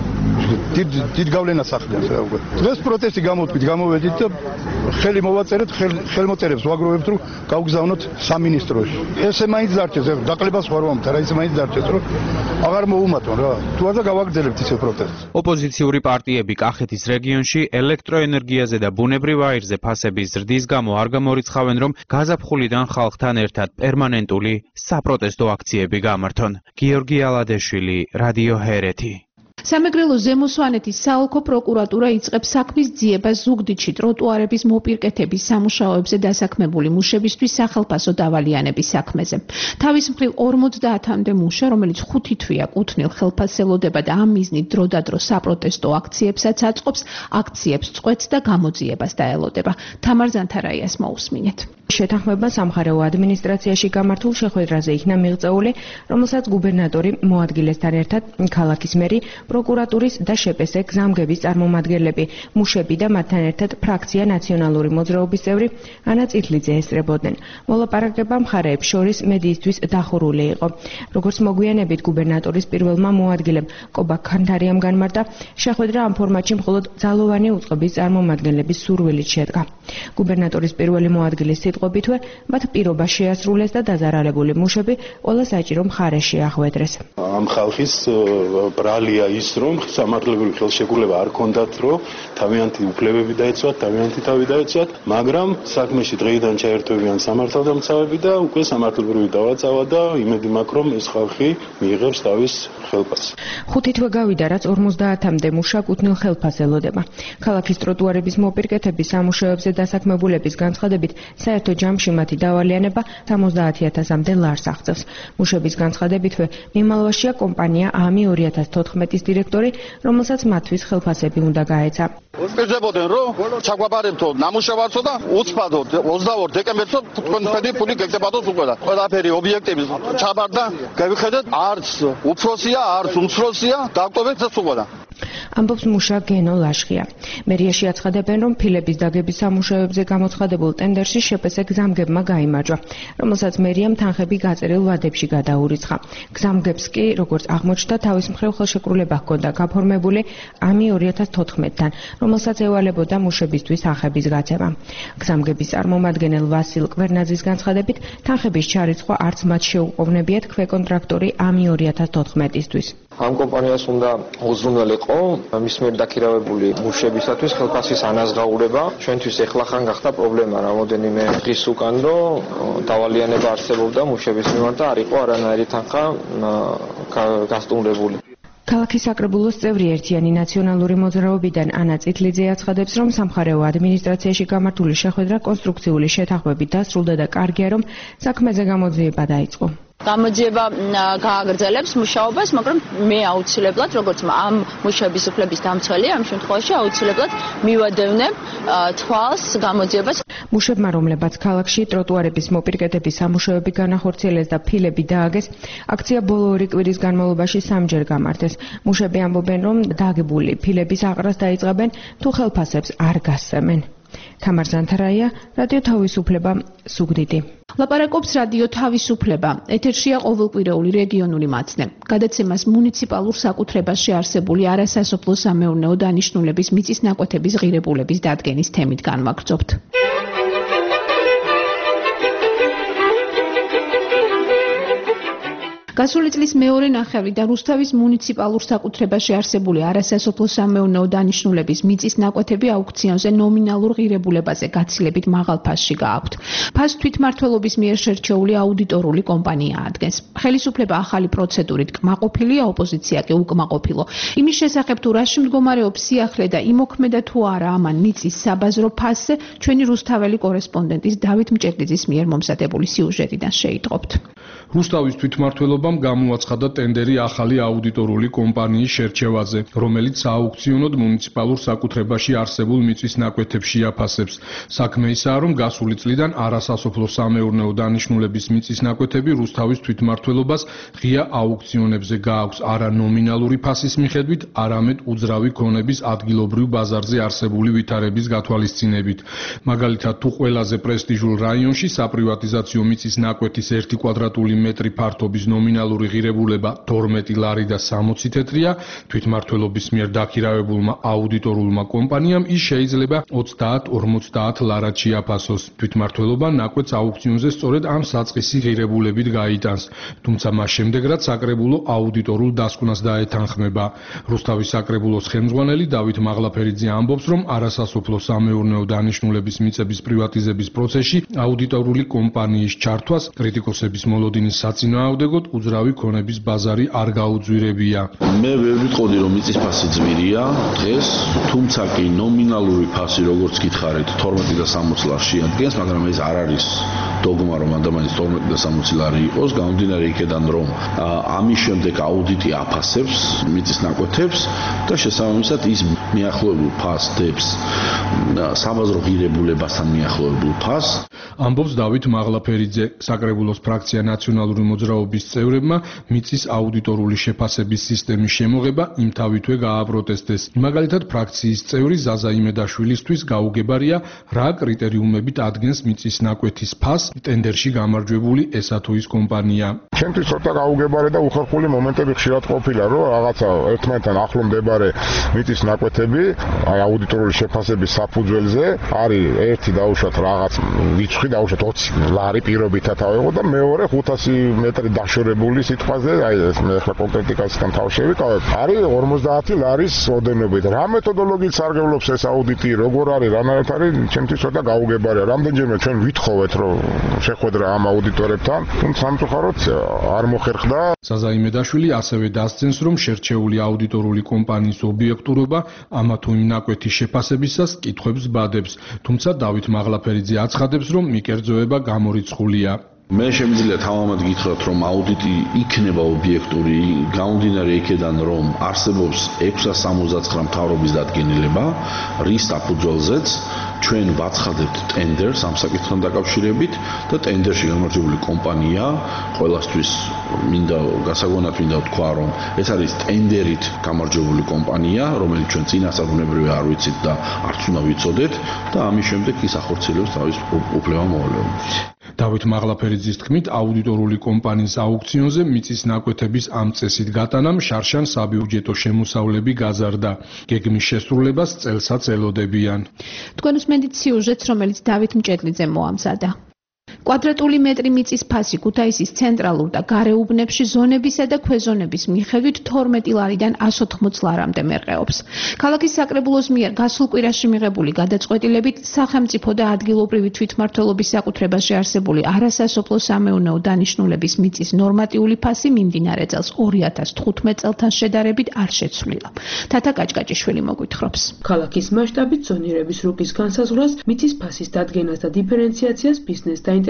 დიდ დიდ გავლენას ახდენს რა უკვე. დღეს პროტესტი გამოვთქვით, გამოვედით და ხელი მოვაწერეთ, ხელმოწერებს ვაგროვებთ, რომ გავგზავნოთ სამინისტროში. ესე მაინც დარჩეს, დაკლებას ხარ ვამთ, რა ის მაინც დარჩეს, რომ აღარ მოუმატონ რა. თუ არა გავაგრძელებთ ისე პროტესტს. ოპოზიციური პარტიები კახეთის რეგიონში ელექტროენერგიაზე და ბუნებრივ აირზე ფასების ზრდის გამო არ გამორიცხავენ, რომ გაზაფხულიდან ხალხთან ერთად პერმანენტული საპროტესტო აქციები გამართონ. გიორგი ალადეშვილი, რადიო ჰერეთი. სამეგრელოს ზემო სვანეთის საოლქო პროკურატურა იწყებს საქმის ძიებას ზუგდიდში ტროტუარების მოპირკეთების სამუშაოებზე დასაქმებული მუშებისთვის სახელფასო დავალიანების საქმეზე. თავის მხრივ ორმოცდაათამდე მუშა, რომელიც ხუთი თვეა კუთვნილ ხელფასელოდება და ამ მიზნით დროდადრო საპროტესტო აქციებსაც აწყობს, აქციებს წყვეტს და გამოძიებას დაელოდება. თამარ ზანთარაიას მოусმინეთ. შეთანხმება სამხარეო ადმინისტრაციაში გამართულ შეხვედრაზე იქნა მიღწეული, რომელსაც გუბერნატორი მოადგილესთან ერთად ქალაქის მერი, პროკურატურის და შპს გზამგების წარმომადგენლები, მუშები და მათთან ერთად ფრაქცია ნაციონალური მოძრაობის წევრი ანა წითლიძე ესწრებოდნენ. მოლაპარაკება მხარეებს შორის მედიისთვის დახურული იყო. როგორც მოგვიანებით გუბერნატორის პირველმა მოადგილემ კობა ქანთარიამ განმარტა, შეხვედრა ამ ფორმატში მხოლოდ ძალოვანი უწყების წარმომადგენლების სურვილით შედგა. გუბერნატორის პირველი მოადგილის სიტყვებითვე, მათ პირობა შეასრულეს და დაზარალებული მუშები ყველა საჭირო მხარეში ახვედრეს. ამ ხალხის ბრალია ის, რომ სამართლებრივი ხელშეკრულება არ ქონდათ, რომ თავიანთი უფლებები დაეცვათ, თავიანთი თავი დაეცვათ, მაგრამ საქმეში დღეიდან ჩაერთვებიან სამართალდამცავები და უკვე სამართლებრივი დავაწავა და იმედი მაქვს, რომ ეს ხალხი მიიღებს თავის ხელფასს. ხუთი თვე გავიდა, რაც ორმოცდაათამდე მუშა კუთვნილ ხელფასს ელოდება. ქალაქის ტროტუარების მოპირკეთების სამუშაოებზე დასაქმებულების განცხადებით, საერთო ჯამში მათი დავალიანება სამოცდაათი ათასამდე ლარს აღწევს. მუშების განცხადებითვე, მიმალვაშია კომპანია ამი ორი ათას თოთხმეტის დირექტორი, რომელსაც მათთვის ხელფასები უნდა გაეცა. ვსწრებოდნენ, რომ ჩაგვაბარემთო ნამუშევარსო და უცბადო ოცდაორ დეკემბერსო თქვენი ფული გეკდებოდოს უკვე და ყველაფერი ობიექტების ჩაბარდა, გავიხედეთ, არც უფროსია, არც უმცროსია, დაგვტოვეთ ეს უკვე. ამბობს მუშა გენო ლაშხია. მერიაში აცხადებენ, რომ ფილების დაგების სამუშაოებზე გამოცხადებულ ტენდერში შპს გზამგებმა გაიმარჯვა, რომელსაც მერიამ თანხები გაწერილ ვადებში გადაურიცხა. გზამგებს კი, როგორც აღმოჩნდა, თავის მხრივ ხელშეკრულება ჰქონდა გაფორმებული ამი ორი ათას თოთხმეტთან, რომელსაც ევალებოდა მუშებისთვის თანხების გაცემა. გზამგების წარმომადგენელ ვასილ კვერნაძის განცხადებით, თანხების ჩარიცხვა არც მათ შეუყოვნებიათ ქვეკონტრაქტორი ამი ორი ათას თოთხმეტისთვის. ამ კომპანიას უნდა უზრუნველიყო მის მიერ დაქირავებული მუშებისათვის ხელფასის ანაზღაურება. ჩვენთვის ეხლახან გახდა პრობლემა რამოდენიმე დღის უკან, რომ დავალიანება არსებობდა მუშების მიმართ და არ იყო არანაირი თანხა გასტუმრებული. ქალაქის საკრებულოს წევრი ერთიანი ნაციონალური მოძრაობიდან ანა წითლიძე აცხადებს, რომ სამხარეო ადმინისტრაციაში გამართული შეხვედრა კონსტრუქციული შეთანხმებით დასრულდა და კარგია, რომ საქმეზე გამოძიება დაიწყო. გამოძიება გააგრძელებს მუშაობას, მაგრამ მე აუცილებლად, როგორც ამ მუშების უფლების დამცველი, ამ შემთხვევაში აუცილებლად მივადევნებ თვალს გამოძიებას. მუშებმა, რომლებაც ქალაქში ტროტუარების მოპირკეთების სამუშაოები განახორციელეს და ფილები დააგეს, აქცია ბოლო ორი კვირის განმავლობაში სამჯერ გამართეს. მუშები ამბობენ, რომ დააგებული ფილების აყრას დაიწყებენ, თუ ხელფასებს არ გასცემენ. თამარ ზანთარაია, რადიო თავისუფლება, ზუგდიდი. ლაპარაკობს რადიო თავისუფლება. ეთერშია ყოველკვირეული რეგიონული მაცნე. გადაცემას მუნიციპალურ საკუთრებაში არსებული არასასოფლო სამეურნეო დანიშნულების მიწის ნაკვეთების ღირებულების დადგენის თემით განვაგრძობთ. გასული წლის მეორე ნახევრიდან რუსთავის მუნიციპალურ საკუთრებაში არსებული არასასოფლო სამეურნეო დანიშნულების მიწის ნაკვეთები აუქციონზე ნომინალურ ღირებულებაზე გაცილებით მაღალ ფასში გააქვთ. ფასს თვითმმართველობის მიერ შერჩეული აუდიტორული კომპანია ადგენს. ხელისუფლება ახალი პროცედურით კმაყოფილია, ოპოზიცია კი უკმაყოფილო. იმის შესახებ თუ რაში მდგომარეობს სიახლე და იმოქმედა თუ არა ამან მიწის საბაზრო ფასზე, ჩვენი რუსთაველი კორესპონდენტის დავით მჭედლიძის მიერ მომზადებული სიუჟეტიდან შეიტყობთ. რუსთავის თვითმმართველობამ გამოაცხადა ტენდერი ახალი აუდიტორული კომპანიის შერჩევაზე, რომელიც აუქციონოდ მუნიციპალურ საკუთრებაში არსებულ მიწის ნაკვეთებს შეაფასებს. საქმე ისაა, რომ გასული წლიდან არასასოფლო სამეურნეო დანიშნულების მიწის ნაკვეთები რუსთავის თვითმმართველობას ღია აუქციონებზე გააქვს არა ნომინალური ფასის მიხედვით, არამედ უძრავი ქონების ადგილობრივ ბაზარზე არსებული ვითარების გათვალისწინებით. მაგალითად, თუ ყველაზე პრესტიჟულ რაიონში საპრივატიზაციო მიწის ნაკვეთის ერთი კვადრატული მეტრი ფართობის ნომინალური ღირებულება თორმეტი ლარი და სამოცი თეთრია, თვითმმართველობის მიერ დაქირავებულმა აუდიტორულმა კომპანიამ ის შეიძლება ოცდაათ ორმოცდაათ ლარად შეაფასოს. თვითმმართველობა ნაკვეთს აუქციონზე სწორედ ამ საწყისი ღირებულებით გაიტანს, თუმცა მას შემდეგ რაც საკრებულო აუდიტორულ დასკვნას დაეთანხმება. რუსთავის საკრებულოს ხელმძღვანელი დავით მაღლაფერიძე ამბობს, რომ არასასოფლო სამეურნეო დანიშნულების მიწების პრივატიზების პროცესში აუდიტორული კომპანიის ჩართვას კრიტიკოსების მოლოდინის საწინააღმდეგოდ უძრავი ქონების ბაზარი არ გაუძვირებია. მე ვერ ვიტყოდი რომ მიწის ფასი ძვირია დღეს, თუმცა კი ნომინალური ფასი როგორც გითხარით თორმეტი და სამოცი ლარი შეადგენს, მაგრამ ეს არ არის დოგმა რომ ადამიანის თორმეტი და სამოცი ლარი იყოს, გამომდინარე იქედან რომ ამის შემდეგ აუდიტი აფასებს მიწის ნაკვეთებს და შესაბამისად ის მიახლოებულ ფასს დებს საბაზრო ღირებულებასთან მიახლოებულ ფასს. ამბობს დავით მაღლაფერიძე. საკრებულოს ფრაქცია ნაციონალური მოძრაობის წევრებმა მიწის აუდიტორული შეფასების სისტემის შემოღება იმთავითვე გააპროტესტეს. მაგალითად, ფრაქციის წევრი ზაზა იმედაშვილისთვის გაუგებარია, რა კრიტერიუმებით ადგენს მიწის ნაკვეთის ფასს ტენდერში გამარჯვებული ესა თუ ის კომპანია. ჩემთვის ცოტა გაუგებარი და უხერხული მომენტები ხშირად ყოფილა, რომ რაღაცა ერთმანეთთან ახლო მდებარე მიწის ნაკვეთები, აი აუდიტორული შეფასების საფუძველზე არის ერთი დაუშვათ რაღაც რიცხვი დაუშვათ ოცი ლარი პირობითად ავიღო და მეორე ხუთასი მეტრი დაშორებული სიტყვაზე, აი ეს მე ახლა კონკრეტიკასთან თავში ვიყავ, არის ორმოცდაათი ლარის ოდენობით. რა მეთოდოლოგიით სარგებლობს ეს აუდიტი, როგორ არის, რანაირად არის, ჩემთვის ცოტა გაუგებარია. რამდენჯერმე ჩვენ ვითხოვეთ, რომ შეხვედრა ამ აუდიტორებთან, თუმცა სამწუხაროდ არ მოხერხდა. ზაზა იმედაშვილი ასევე დასძენს, რომ შერჩეული აუდიტორული კომპანიის ობიექტურობა ამა თუ იმ ნაკვეთის შეფასებისას კითხვებს ბადებს, თუმცა დავით მაღლაფერიძე აცხადებს, რომ მიკერძოება გამორიცხულია. მე შემიძლია თავამად გითხრათ, რომ აუდიტი იქნება ობიექტური, გამომდინარე იქედან, რომ არსებობს ექვსას სამოცდათხრა მთავრობის დადგენილება, რის საფუძველზეც ჩვენ ვაცხადებთ ტენდერს ამ საკითხთან დაკავშირებით და ტენდერში გამარჯვებული კომპანია ყველასთვის მინდა გასაგონად მინდა ვთქვა, რომ ეს არის ტენდერით გამარჯვებული კომპანია, რომელიც ჩვენ წინასწარმეტყველებრივი არ ვიცით და არც უნდა ვიცოდეთ და ამის შემდეგ ის ახორციელებს თავის უფლება-მოვალეობას. დავით მაღლაფერიძის თქმით, აუდიტორული კომპანიის აუქციონზე მიწის ნაკვეთების ამ წესით გატანამ შარშან საბიუჯეტო შემოსავლები გაზარდა. გეგმის შესრულებას წელსაც ელოდებიან. თქვენ უსმენთ სიუჟეტს, რომელიც დავით მჭედლიძემ მოამზადა. კვადრატული მეტრი მიწის ფასი ქუთაისის ცენტრალურ და გარეუბნებში ზონებისა და ქვეზონების მიხედვით თორმეტი ლარიდან ას ოთხმოცი ლარამდე მერყეობს. ქალაქის საკრებულოს მიერ გასულ კვირაში მიღებული გადაწყვეტილებით სახელმწიფო და ადგილობრივი თვითმმართველობის საკუთრებაში არსებული არასასოფლო სამეურნეო დანიშნულების მიწის ნორმატიული ფასი მიმდინარე წელს ორი ათას თხუთმეტ წელთან შედარებით არ შეცვლილა. თათა კაჭკაჭიშვილი მოგვითხრობს. ქალაქის მასშტაბით ზონირების რუგის განსაზღვრას, მიწის ფასის დადგენას და დიფერენციაციას ბიზნესს და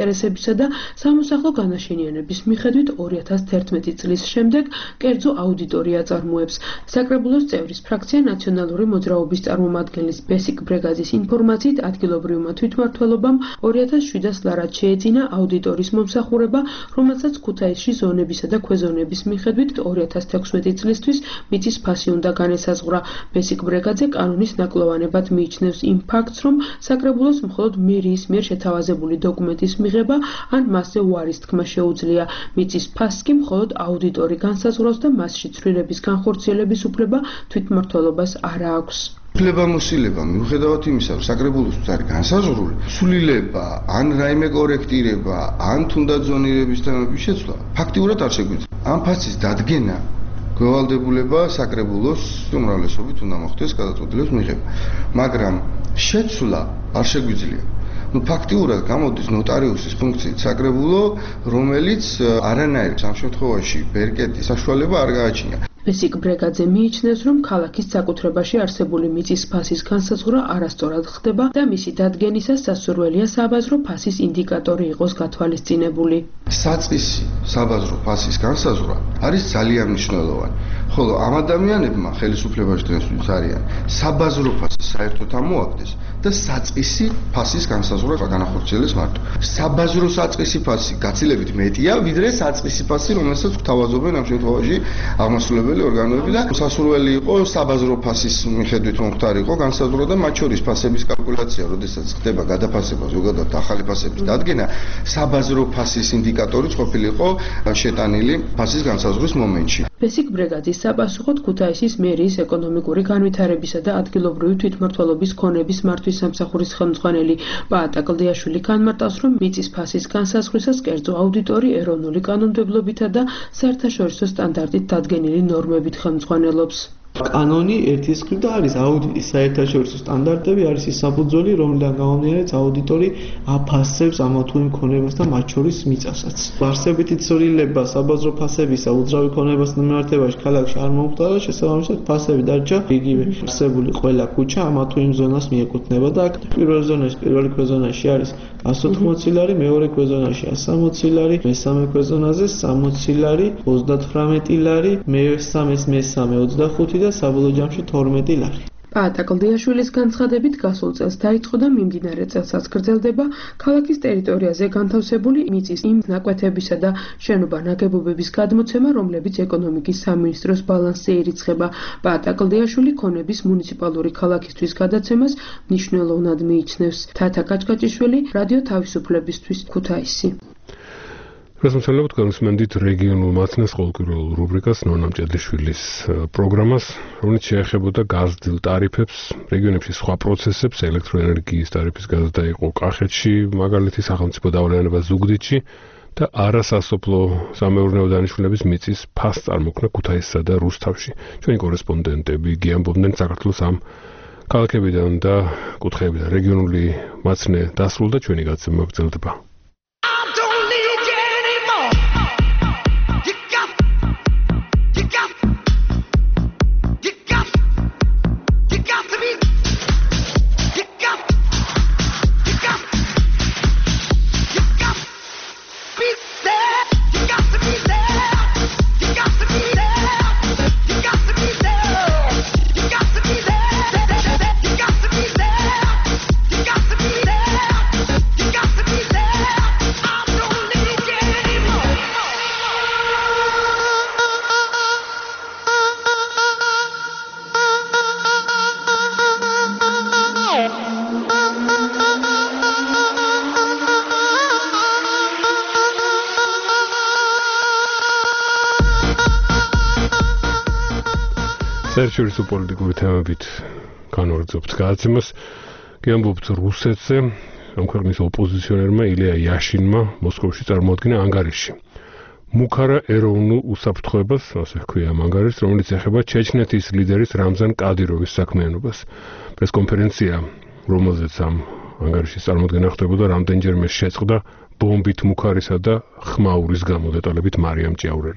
ინტერესებისა და სამოსახლო განაშენიანების მიხედვით ორი ათას თერთმეტი წლის შემდეგ კერძო აუდიტორია აწარმოებს. საკრებულოს წევრის ფრაქცია ნაციონალური მოძრაობის წარმომადგენლის ბესიკ ბრეგაძის ინფორმაციით ადგილობრივმა თვითმმართველობამ ორი ათას შვიდას ლარად შეეძინა აუდიტორის მომსახურება, რომელსაც ქუთაისში ზონებისა და ქვეზონების მიხედვით ორი ათას თექვსმეტი წლისთვის მიწის ფასი უნდა განესაზღვრა. ბესიკ ბრეგაძე კანონის ნაკლოვანებად მიიჩნევს იმ ფაქტს, რომ საკრებულოს მხოლოდ მერიის მიერ შეთავაზებული დოკუმენტის მიღება ან მასზე უარის თქმა შეუძლია. მიწის ფასს კი მხოლოდ აუდიტორი განსაზღვრავს და მასში ცვლილების განხორციელების უფლება თვითმმართველობას არ აქვს. უფლებამოსილება მიუხედავად იმისა, რომ საკრებულოსთვის არის განსაზღვრული, ცვლილება, ან რაიმე კორექტირება, ან თუნდაც ზონირების თემების შეცვლა, ფაქტიურად არ შეგვიძლია. ამ ფასის დადგენა გვალდებულება საკრებულოს უმრავლესობით უნდა მოხდეს გადაწყვეტილების მიღება, მაგრამ შეცვლა არ შეგვიძლია. ну ფაქტიურად გამოდის ნოტარიუსის ფუნქციით საკრებულო, რომელიც არანაირ ამ შემთხვევაში ბერკეტის საშუალება არ გააჩნია. ბესიკ ბრეგაძე მიიჩნევს, რომ ქალაქის საკუთრებაში არსებული მიწის ფასის განსაზღვრა არასწორად ხდება და მისი დადგენისას სასურველია საბაზრო ფასის ინდიკატორი იყოს გათვალისწინებული. საწყისი საბაზრო ფასის განსაზღვრა არის ძალიან მნიშვნელოვანი, ხოლო ამ ადამიანებმა ხელისუფლებაში დღესთვის არიან საბაზრო ფასი საერთოდ ამოაგდეს და საწყისი ფასის განსაზღვრა განახორციელეს მარტო. საბაზრო საწყისი ფასი გაცილებით მეტია, ვიდრე საწყისი ფასი, რომელსაც გვთავაზობენ ამ შემთხვევაში აღმასრულებელი ორგანოები და სასურველი იყო საბაზრო ფასის მიხედვით მომხდარიყო განსაზღვრა და მათ შორის ფასების კალკულაცია, როდესაც ხდება გადაფასება, ზოგადად ახალი ფასების დადგენა, საბაზრო ფასის ინდიკატორიც ყოფილიყო შეტანილი ფასის განსაზღვრის მომენტში. ბესიკ ბრეგაძის საპასუხოდ ქუთაისის მერიის ეკონომიკური განვითარებისა და ადგილობრივი თვითმმართველობის ქონების მართვის სამსახურის ხელმძღვანელი პაატა კლდიაშვილი განმარტავს, რომ მიწის ფასის განსაზღვრისას კერძო აუდიტორი ეროვნული კანონმდებლობითა და საერთაშორისო სტანდარტით დადგენილი ნორმებით ხელმძღვანელობს. კანონი ერთის მხრივ და არის აუდიტის საერთაშორისო სტანდარტები, არის ის საფუძველი, რომლიდან გამომდინარე აუდიტორი აფასებს ამა თუ იმ ქონებას და მათ შორის მიწასაც. არსებითი ცვლილება საბაზრო ფასებისა უძრავი ქონებასთან მიმართებაში ქალაქში არ მომხდარა, შესაბამისად ფასები დარჩა იგივე. არსებული ყველა ქუჩა ამა თუ იმ ზონას მიეკუთვნება და აქ პირველ ზონაში, პირველი ქვეზონაში არის ასი ოთხმოცი ლარი, მეორე ქვეზონაში ასი სამოცი ლარი, მესამე ქვეზონაზე სამოცი ლარი, ოცდათვრამეტი ლარი, მესამეს მესამე ოცდახუთი და საბოლოო ჯამში თორმეტი ლარი. პაატა კლდიაშვილის განცხადებით გასულ წელს დაიწყო და მიმდინარე წელსაც გრძელდება ქალაქის ტერიტორიაზე განთავსებული მიწის იმ ნაკვეთებისა და შენობა ნაგებობების გადმოცემა, რომლებიც ეკონომიკის სამინისტროს ბალანსზე ირიცხება. პაატა კლდიაშვილი ქონების მუნიციპალური ქალაქისთვის გადაცემას მნიშვნელოვნად მიიჩნევს. თათა კაჭკაჭიშვილი, რადიო თავისუფლებისთვის, ქუთაისი. Răspunsările corespondit regionul Mațnes ყოველკვირეულ რუბრიკას ნონა მჭედლიშვილის პროგრამას, რომელიც შეეხებოდა გაზდილ ტარიფებს, რეგიონებში სხვა პროცესებს, ელექტროენერგიის ტარიფის გაზრდა იყო კახეთში, მაგალითი სახელმწიფო დავალიანება ზუგდიდში და არასასოფლო სამეურნეო დანიშნულების მიწის ფასს წარმოქმნა ქუთაისსა და რუსთავში. ჩვენი კორესპონდენტები გიამბობდნენ საქართველოს ამ ქალაქებიდან და კუთხეებიდან. რეგიონული მაცნე დასრულდა, ჩვენი გაცემა გრძელდება. საერთაშორისო პოლიტიკური თემებით განვაგრძობთ გადაცემას. გიამბობთ რუსეთზე, ამ ქვეყნის ოპოზიციონერმა ილია იაშინმა მოსკოვში წარმოადგინა ანგარიში. მუქარა ეროვნულ უსაფრთხოებას, ასე ჰქვია ამ ანგარიშს, რომელიც ეხება ჩეჩნეთის ლიდერის რამზან კადიროვის საქმიანობას. პრესკონფერენცია, რომელზეც ამ ანგარიშის წარმოდგენა ხდებოდა, რამდენჯერმე შეწყდა ბომბით მუქარისა და ხმაურის გამო. დეტალებით მარიამ ჭიაურელი.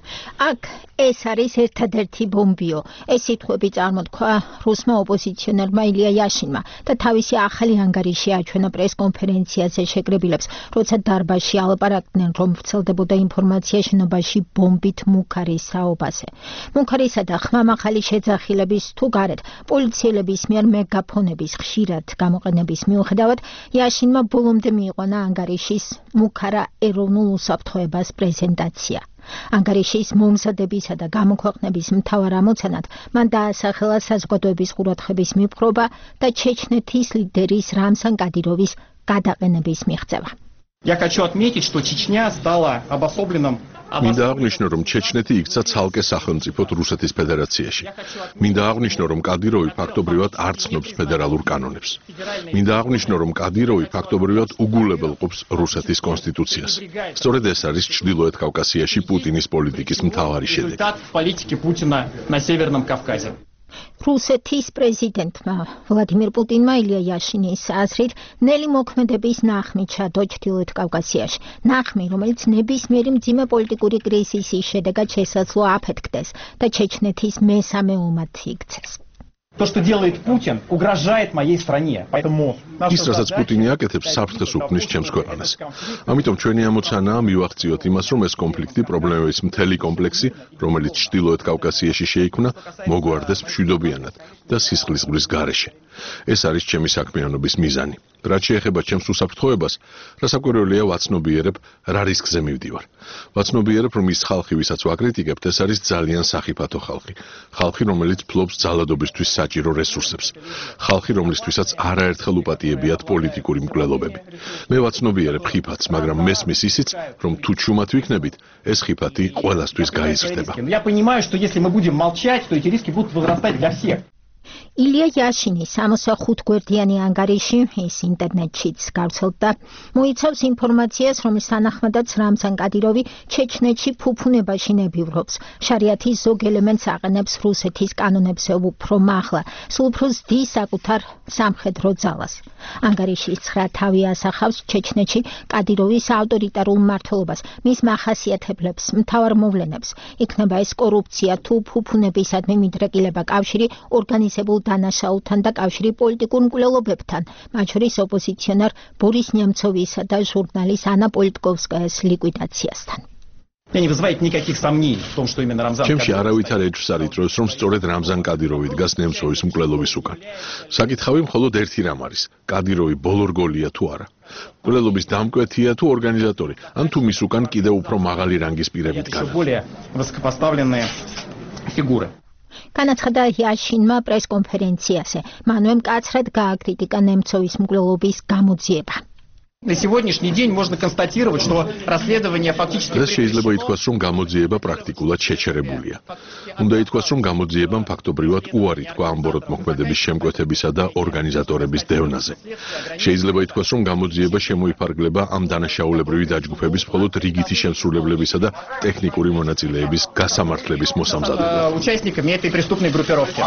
აქ ეს არის ერთადერთი ბომბიო. ეს სიტყვები წარმოთქვა რუსმა ოპოზიციონერმა ილია იაშინმა და თავისი ახალი ანგარიში აჩვენა პრესკონფერენციაზე შეკრებილებს, როცა დარბაზში ალაპარაკდნენ, რომ ვრცელდებოდა ინფორმაცია შენობაში ბომბით მუქარის საუბაზე. მუქარისა და ხმამაღალი შეძახილების თუ გარეთ პოლიციელების მიერ მეგაფონების ხშირად გამოყენების მიუხედავად, იაშინმა ბოლომდე მიიყვანა ანგარიშის მუქარა ეროვნულ უსაფრთხოებას პრეზენტაცია. ანგარიშის მომზადებისა და გამოქვეყნების მთავარ ამოცანად მან დაასახელა საზოგადოების ყურადღების მიპყრობა და ჩეჩნეთის ლიდერის რამზან კადიროვის გადაყენების მიღწევა. Я хочу отметить, что Чечня стала обособленным მინდა აღნიშნო, რომ ჩეჩნეთი იქცა ცალკე სახელმწიფოდ რუსეთის ფედერაციაში. მინდა აღნიშნო, რომ კადიროვი ფაქტობრივად არ ცნობს ფედერალურ კანონებს. მინდა აღნიშნო, რომ კადიროვი ფაქტობრივად უგულებელყოფს რუსეთის კონსტიტუციას. სწორედ ეს არის ჩრდილოეთ კავკასიაში პუტინის პოლიტიკის მთავარი შედეგი. политики Путина на Северном Кавказе. რუსეთის პრეზიდენტმა ვლადიმირ პუტინმა ილია იაშინის აზრით ნელი მოქმედების ნახმი ჩადო ჩრდილოეთ კავკასიაში. ნახმი, რომელიც ნებისმიერი მძიმე პოლიტიკური კრიზისის შედეგად შესაძლო აფეთქდეს და ჩეჩნეთის მესამე ომად იქცეს. То, что делает Путин, угрожает моей стране. Поэтому ის, რასაც პუტინი აკეთებს, საფრთხეს უქმნის ჩემს ქვეყანას. ამიტომ ჩვენი ამოცანაა მივახციოთ იმას, რომ ეს კონფლიქტი, პრობლემების მთელი კომპლექსი, რომელიც ჩრდილოეთ კავკასიაში შეიქმნა, მოგვარდეს მშვიდობიანად და სისხლისღვრის გარეშე. ეს არის ჩემი საქმიანობის მიზანი. რაც შეეხება ჩემს უსაფრთხოებას, რასაკვირველია ვაცნობიერებ, რა რისკზე მივდივარ. ვაცნობიერებ, რომ ის ხალხი, ვისაც ვაკრიტიკებთ, ეს არის ძალიან სახიფათო ხალხი. ხალხი, რომელიც ფლობს ძალადობისთვის საჭირო რესურსებს. ხალხი, რომლისთვისაც არაერთხელ უპატიებიათ პოლიტიკური მკვლელობები. მე ვაცნობიერებ ხიფათს, მაგრამ მესმის ისიც, რომ თუ ჩუმად ვიქნებით, ეს ხიფათი ყველასთვის გაიზრდება. Я понимаю, что если мы будем молчать, то эти риски будут возрастать для всех. ილია იაშინის სამოცდახუთ გვერდიანი ანგარიში ის ინტერნეტშიც გავრცელდა, მოიცავს ინფორმაციას, რომლის თანახმადაც რამზან კადიროვი ჩეჩნეთში ფუფუნებაში ნებივრობს. შარიათის ზოგ ელემენტს აყენებს რუსეთის კანონებზე უფრო მაღლა, სულ უფრო ზრდის საკუთარ სამხედრო ძალას. ანგარიშის ცხრა თავი ასახავს ჩეჩნეთში კადიროვის ავტორიტარულ მმართველობას, მის მახასიათებლებს, მთავარ მოვლენებს. იქნება ეს კორუფცია თუ ფუფუნებისადმი მიდრეკილება კავშირი ორგანიზებულ დანაშაულთან და კავშირი პოლიტიკურ მკვლელობებთან, მათ შორის ოპოზიციონერ ბორის ნემცოვისა და ჟურნალის ანა პოლიტკოვსკაის ლიკვიდაციასთან. Не вызывает никаких сомнений в том, что именно Рамзан Кадыров. ჩემში არავით არ ეჭვს არ იწვევს, რომ სწორედ რამზან კადიროვი დგას ნემცოვის მკვლელობის უკან. საკითხავი მხოლოდ ერთი რამ არის: კადიროვი ბოლორგოლია თუ არა? მკვლელობის დამკვეთია თუ ორგანიზატორი, ან თუ მის უკან კიდევ უფრო მაღალი რანგის პირები დგანან. более высокопоставленные фигуры. განაცხადა იაშინმა პრესკონფერენციაზე, მანვე მკაცრად გააკრიტიკა ნემცოვის მკვლელობის გამოძიება. На сегодняшний день можно констатировать, что расследование фактически ეს შეიძლება ითქვას, რომ გამოძიება პრაქტიკულად შეჩერებულია. უნდა ითქვას, რომ გამოძიებამ ფაქტობრივად უარი თქვა ამბოროტ მოქმედების შემკვეთებისა და ორგანიზატორების დევნაზე. შეიძლება ითქვას, რომ გამოძიება შემოიფარგლება ამ დანაშაულებრივი დაჯგუფების მხოლოდ რიგითი შემსრულებლებისა და ტექნიკური მონაწილეების გასამართლების მოსამზადებლად. Участниками этой преступной группировки.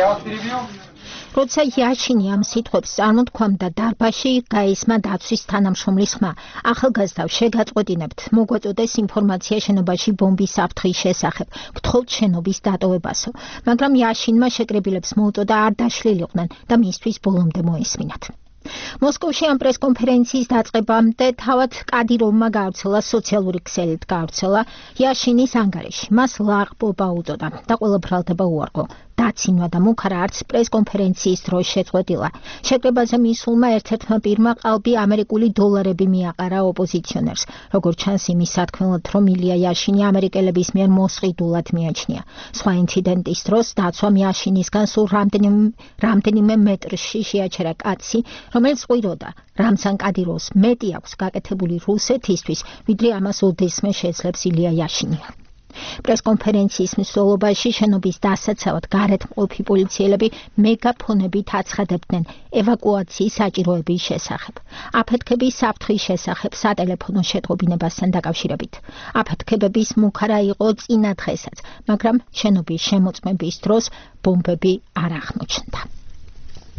როცა იაშინი ამ სიტყვებს წარმოთქვამდა დარბაზში, გაისმა დაცვის თანამშრომლის ხმა. ახალგაზრდავ შეგაწყვეტინებთ, მოგვაწოდეს ინფორმაცია შენობაში ბომბის საფრთხის შესახებ. გთხოვთ შენობის დატოვებასო. მაგრამ იაშინმა შეკრებილებს მოუწოდა არ დაშლილიყვნენ და მისთვის ბოლომდე მოესმინათ. მოსკოვში ამ პრესკონფერენციის დაწყებამდე თავად კადიროვმა გავრცელა სოციალური ქსელით გავრცელა იაშინის ანგარიში. მას ლაღბობა უწოდა და ყველა ბრალდება უარყო. დაცინვა და მუქარა არც პრესკონფერენციის დროს შეწყვეტილა. შეკრებაზე მისულმა ერთ-ერთმა პირმა ყალბი ამერიკული დოლარები მიაყარა ოპოზიციონერს. როგორც ჩანს, იმის სათქმელად, რომ ილია იაშინი ამერიკელების მიერ მოსყიდულად მიაჩნია. სხვა ინციდენტის დროს დაცვამ იაშინისგან სულ რამდენიმე რამდენიმე მეტრში შეაჩერა კაცი, რომელიც ყვიროდა რამზან კადიროვს მეტი აქვს გაკეთებული რუსეთისთვის, ვიდრე ამას ოდესმე შეძლებს ილია იაშინი. პრესკონფერენციის მსვლელობაში შენობის დასაცავად გარეთ მყოფი პოლიციელები მეგაფონებით აცხადებდნენ ევაკუაციის საჭიროების შესახებ. აფეთქების საფრთხის შესახებ სატელეფონო შეტყობინებასთან დაკავშირებით. აფეთქებების მუქარა იყო წინა დღესაც, მაგრამ შენობის შემოწმების დროს ბომბები არ აღმოჩნდა.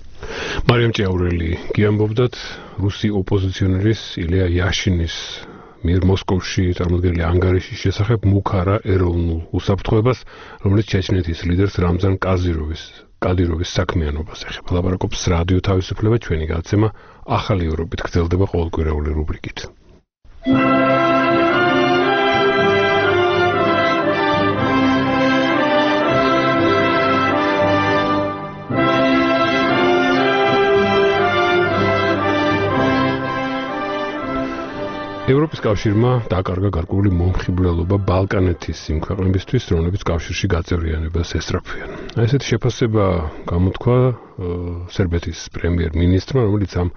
მარიამ ჭიაურელი გიამბობდათ რუსი ოპოზიციონერის ილია იაშინის მიერ მოსკოვში წარმოდგენილი ანგარიშის შესახებ მუქარა ეროვნულ უსაფრთხოებას, რომელიც ჩეჩნეთის ლიდერს რამზან კადიროვის კადიროვის საქმიანობას ეხება. ლაპარაკობს რადიო თავისუფლება, ჩვენი გადაცემა ახალი ევროპით გრძელდება ყოველკვირეული რუბრიკით. ევროპის კავშირმა დაკარგა გარკვეული მომხიბვლელობა ბალკანეთის იმ ქვეყნებისთვის, რომლებიც კავშირში გაწევრიანებას ესწრაფვიან. ესეთი შეფასება გამოთქვა სერბეთის პრემიერ-მინისტრმა, რომელიც ამ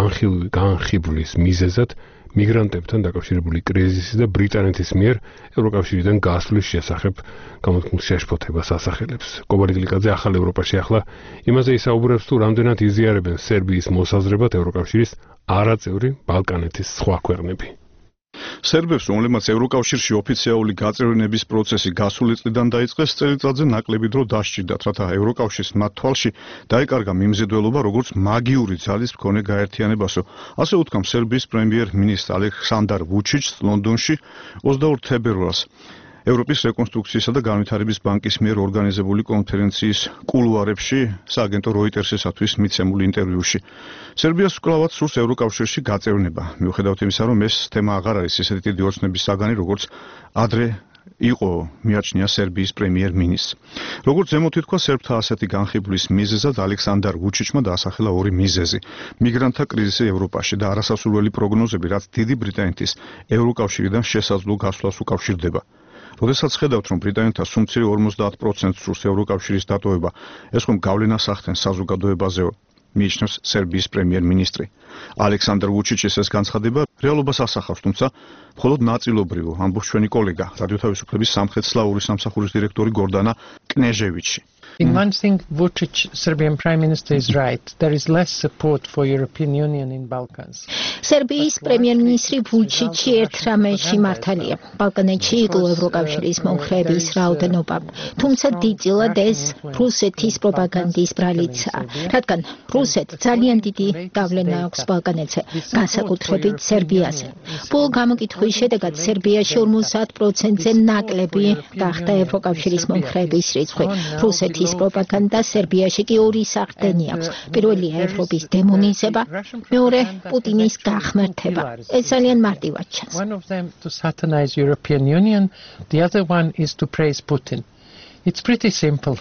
განხიბვლის მიზეზად მიგრანტებთან დაკავშირებული კრიზისი და ბრიტანეთის მიერ ევროკავშირიდან გასვლის შესახებ გამოთქმულ შეშფოთებას ასახელებს. კობალი გლიკაძე ახალ ევროპაში ახლა იმაზე ისაუბრებს, თუ რამდენად იზიარებენ სერბიის მოსაზრებად ევროკავშირის არაწევრი ბალკანეთის სხვა ქვეყნები. სერბებს, რომლებმაც ევროკავშირში ოფიციალური გაწევრიანების პროცესი გასული წლიდან დაიწყეს, წელიწადზე ნაკლები დრო დასჭირდათ, რათა ევროკავშირის მათ თვალში დაეკარგა მიმზიდველობა, როგორც მაგიური ძალის მქონე გაერთიანებასო. ასე უთქვამს სერბიის პრემიერ-მინისტრ ალექსანდარ ვუჩიჩს ლონდონში ოცდაორ თებერვალს. ევროპის რეკონსტრუქციისა და განვითარების ბანკის მიერ ორგანიზებული კონფერენციის კულუარებში სააგენტო როიტერსისათვის მიცემულ ინტერვიუში. სერბიას კვლავაც სურს ევროკავშირში გაწევრიანება. მიუხედავად იმისა, რომ ეს თემა აღარ არის ისეთი დიდი ოცნების საგანი, როგორც ადრე იყო მიაჩნია სერბიის პრემიერ-მინისტრს. როგორც ზემოთ ითქვა, სერბთა ასეთი განხიბვლის მიზეზად ალექსანდარ ვუჩიჩმა დაასახელა ორი მიზეზი: მიგრანტთა კრიზისი ევროპაში და არასასურველი პროგნოზები, რაც დიდი ბრიტანეთის ევროკავშირიდან შესაძლო გასვლას უკავშირდება. როდესაც ხედავთ, რომ ბრიტანეთს სუმცირე ორმოცდაათ პროცენტს სურს ევროკავშირის დატოვება, ეს ხომ გავლენას ახდენს საზოგადოებაზეო, მიიჩნევს სერბიის პრემიერ-მინისტრი. ალექსანდარ ვუჩიჩის ეს განცხადება რეალობას ასახავს, თუმცა მხოლოდ ნაწილობრივ, ამბობს ჩვენი კოლეგა, რადიო თავისუფლების სამხრეთ-სლავური სამსახურის დირექტორი გორდანა კნეჟევიჩი. In one thing, Vučić, Serbian Prime Minister, is right. There is less support for European Union in Balkans. სერბიის პრემიერ-მინისტრი ვუჩიჩი ერთ რამეში მართალია. ბალკანეთში იკლო ევროკავშირის მომხრეების რაოდენობა. თუმცა დიდწილად ეს რუსეთის პროპაგანდის ბრალიცაა. რადგან რუსეთს ძალიან დიდი გავლენა აქვს ბალკანეთზე, განსაკუთრებით სერბიაზე. ბოლო გამოკითხვის შედეგად სერბიაში ორმოცდაათ პროცენტზე ნაკლები გახდა ევროკავშირის მომხრეების რიცხვი. რუსეთის პროპაგანდა სერბიაში კი ორი სახდენი აქვს. პირველია ევროპის დემონიზება, მეორე პუტინის გახმერთება. ეს ძალიან მარტივად ჩანს. One of them to satanize European Union, the other one is to praise Putin. It's pretty simple.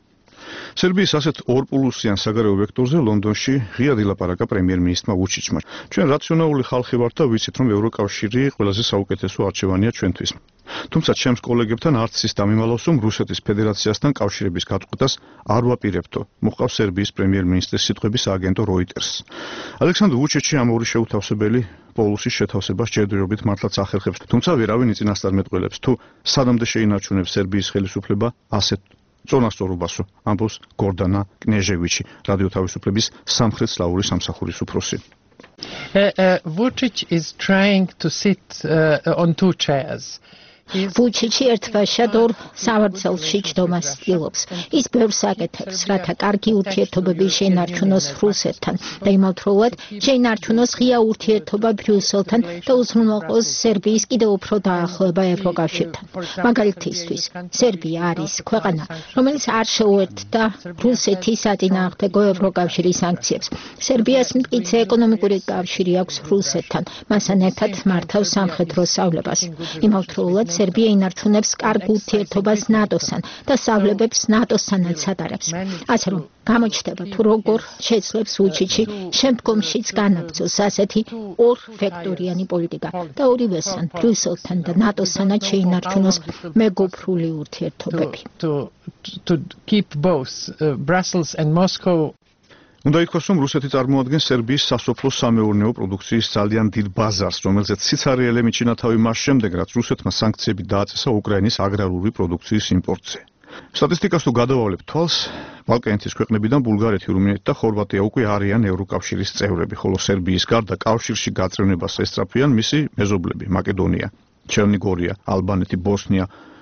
სერბიის ასეთ ორპულუსიან საგარეო ვექტორზე ლონდონში ღიად ილაპარაკა პრემიერ-მინისტრმა ვუჩიჩმა. ჩვენ რაციონალური ხალხი ვართ და ვიცით, რომ ევროკავშირი ყველაზე საუკეთესო არჩევანია ჩვენთვის. თუმცა ჩემს კოლეგებთან არც ის დამიმალავს, რომ რუსეთის ფედერაციასთან კავშირების გაწყვეტას არ ვაპირებთო, მოჰყავს სერბიის პრემიერ-მინისტრის სიტყვები სააგენტო როიტერს. ალექსანდრ ვუჩიჩი ამ ორი შეუთავსებელი პოლუსის შეთავსებას ჯერჯერობით მართლაც ახერხებს, თუმცა ვერავინ იწინასწარ მეტყველებს, თუ სანამდე შეინარჩუნებს სერბიის ხელისუფლება ასეთ წონასწორობასო, ამბობს გორდანა კნეჟევიჩი, რადიო თავისუფლების სამხრეთ-სლავური სამსახურის უფროსი. Uh, uh, Vučić is trying to sit uh, on two chairs. ვუჩიჩი ერთბაშად ორ სავარძელში ჯდომას ცდილობს. ის ბევრს აკეთებს, რათა კარგი ურთიერთობები შეინარჩუნოს რუსეთთან და იმავდროულად შეინარჩუნოს ღია ურთიერთობა ბრიუსელთან და უზრუნველყოს სერბიის კიდევ უფრო დაახლოება ევროკავშირთან. მაგალითისთვის, სერბია არის ქვეყანა, რომელიც არ შეუერთდა რუსეთის საწინააღმდეგო ევროკავშირის სანქციებს. სერბიას მტკიცე ეკონომიკური კავშირი აქვს რუსეთთან, მასთან ერთად მართავს სამხედრო სწავლებას. იმავდროულად სერბია ინარჩუნებს კარგ ურთიერთობას ნატოსთან და სწავლებებს ნატოსთანაც ატარებს. ასე რომ გამოჩნდება, თუ როგორ შეძლებს ვუჩიჩი შემდგომშიც განაგრძოს ასეთი ორ ვექტორიანი პოლიტიკა და ორივესთან, ბრიუსელთან და ნატოსთანაც შეინარჩუნოს მეგობრული ურთიერთობები. To, to keep both uh, Brussels and Moscow. უნდა ითქვას, რომ რუსეთი წარმოადგენს სერბიის სასოფლო-სამეურნეო პროდუქციის ძალიან დიდ ბაზარს, რომელზეც სიცარიელე მიჩინა თავი მას შემდეგ, რაც რუსეთმა სანქციები დააწესა უკრაინის აგრარული პროდუქციის იმპორტზე. სტატისტიკას თუ გადავავლებთ თვალს, ბალკანეთის ქვეყნებიდან ბულგარეთი, რუმინეთი და ხორვატია უკვე არიან ევროკავშირის წევრები, ხოლო სერბიის გარდა კავშირში გაწევრებას ესწრაფვიან მისი მეზობლები: მაკედონია, ჩერნიგორია, ალბანეთი, ბოსნია,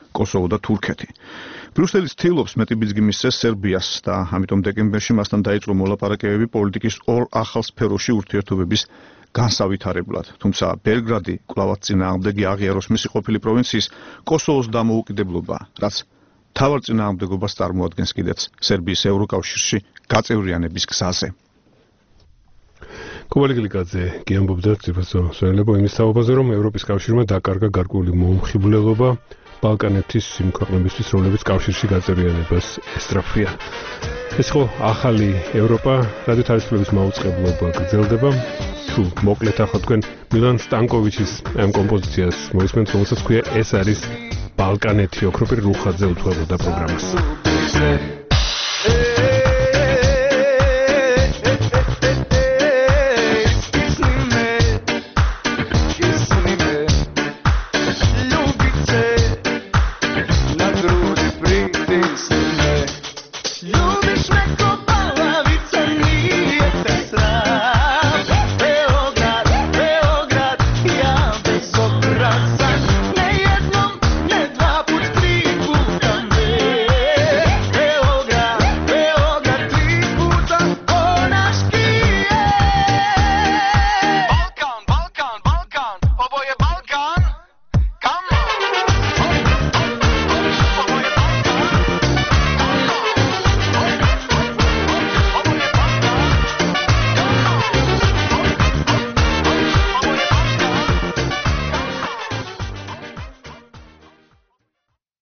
კოსოვო და თურქეთი. ბრიუსელი ცდილობს მეტი ბიძგი მისცეს სერბიას და ამიტომ დეკემბერში მასთან დაიწყო მოლაპარაკებები პოლიტიკის ორ ახალ სფეროში ურთიერთობების განსავითარებლად. თუმცა ბელგრადი კვლავაც წინააღმდეგი აღიაროს მისი ყოფილი პროვინციის კოსოვოს დამოუკიდებლობა, რაც თავარ წინააღმდეგობას წარმოადგენს კიდეც სერბიის ევროკავშირში გაწევრიანების გზაზე. კობალი გლიკაძე გიამბობდა ციფროსო სვენელებო იმის თაობაზე, რომ ევროპის კავშირმა დაკარგა გარკვეული მომხიბვლელობა ბალკანეთის იმ ქვეყნებისთვის, რომლებიც კავშირში გაწევრიანებას ესწრაფვიან. ეს ხო ახალი ევროპა, რადიო თავისუფლების მაუწყებლობა გრძელდება. თუ მოკლედ ახლა თქვენ მილან სტანკოვიჩის ამ კომპოზიციას მოისმენთ, რომელსაც ქვია ეს არის ბალკანეთი, ოქროპირი რუხაძე უთვალოდა პროგრამას.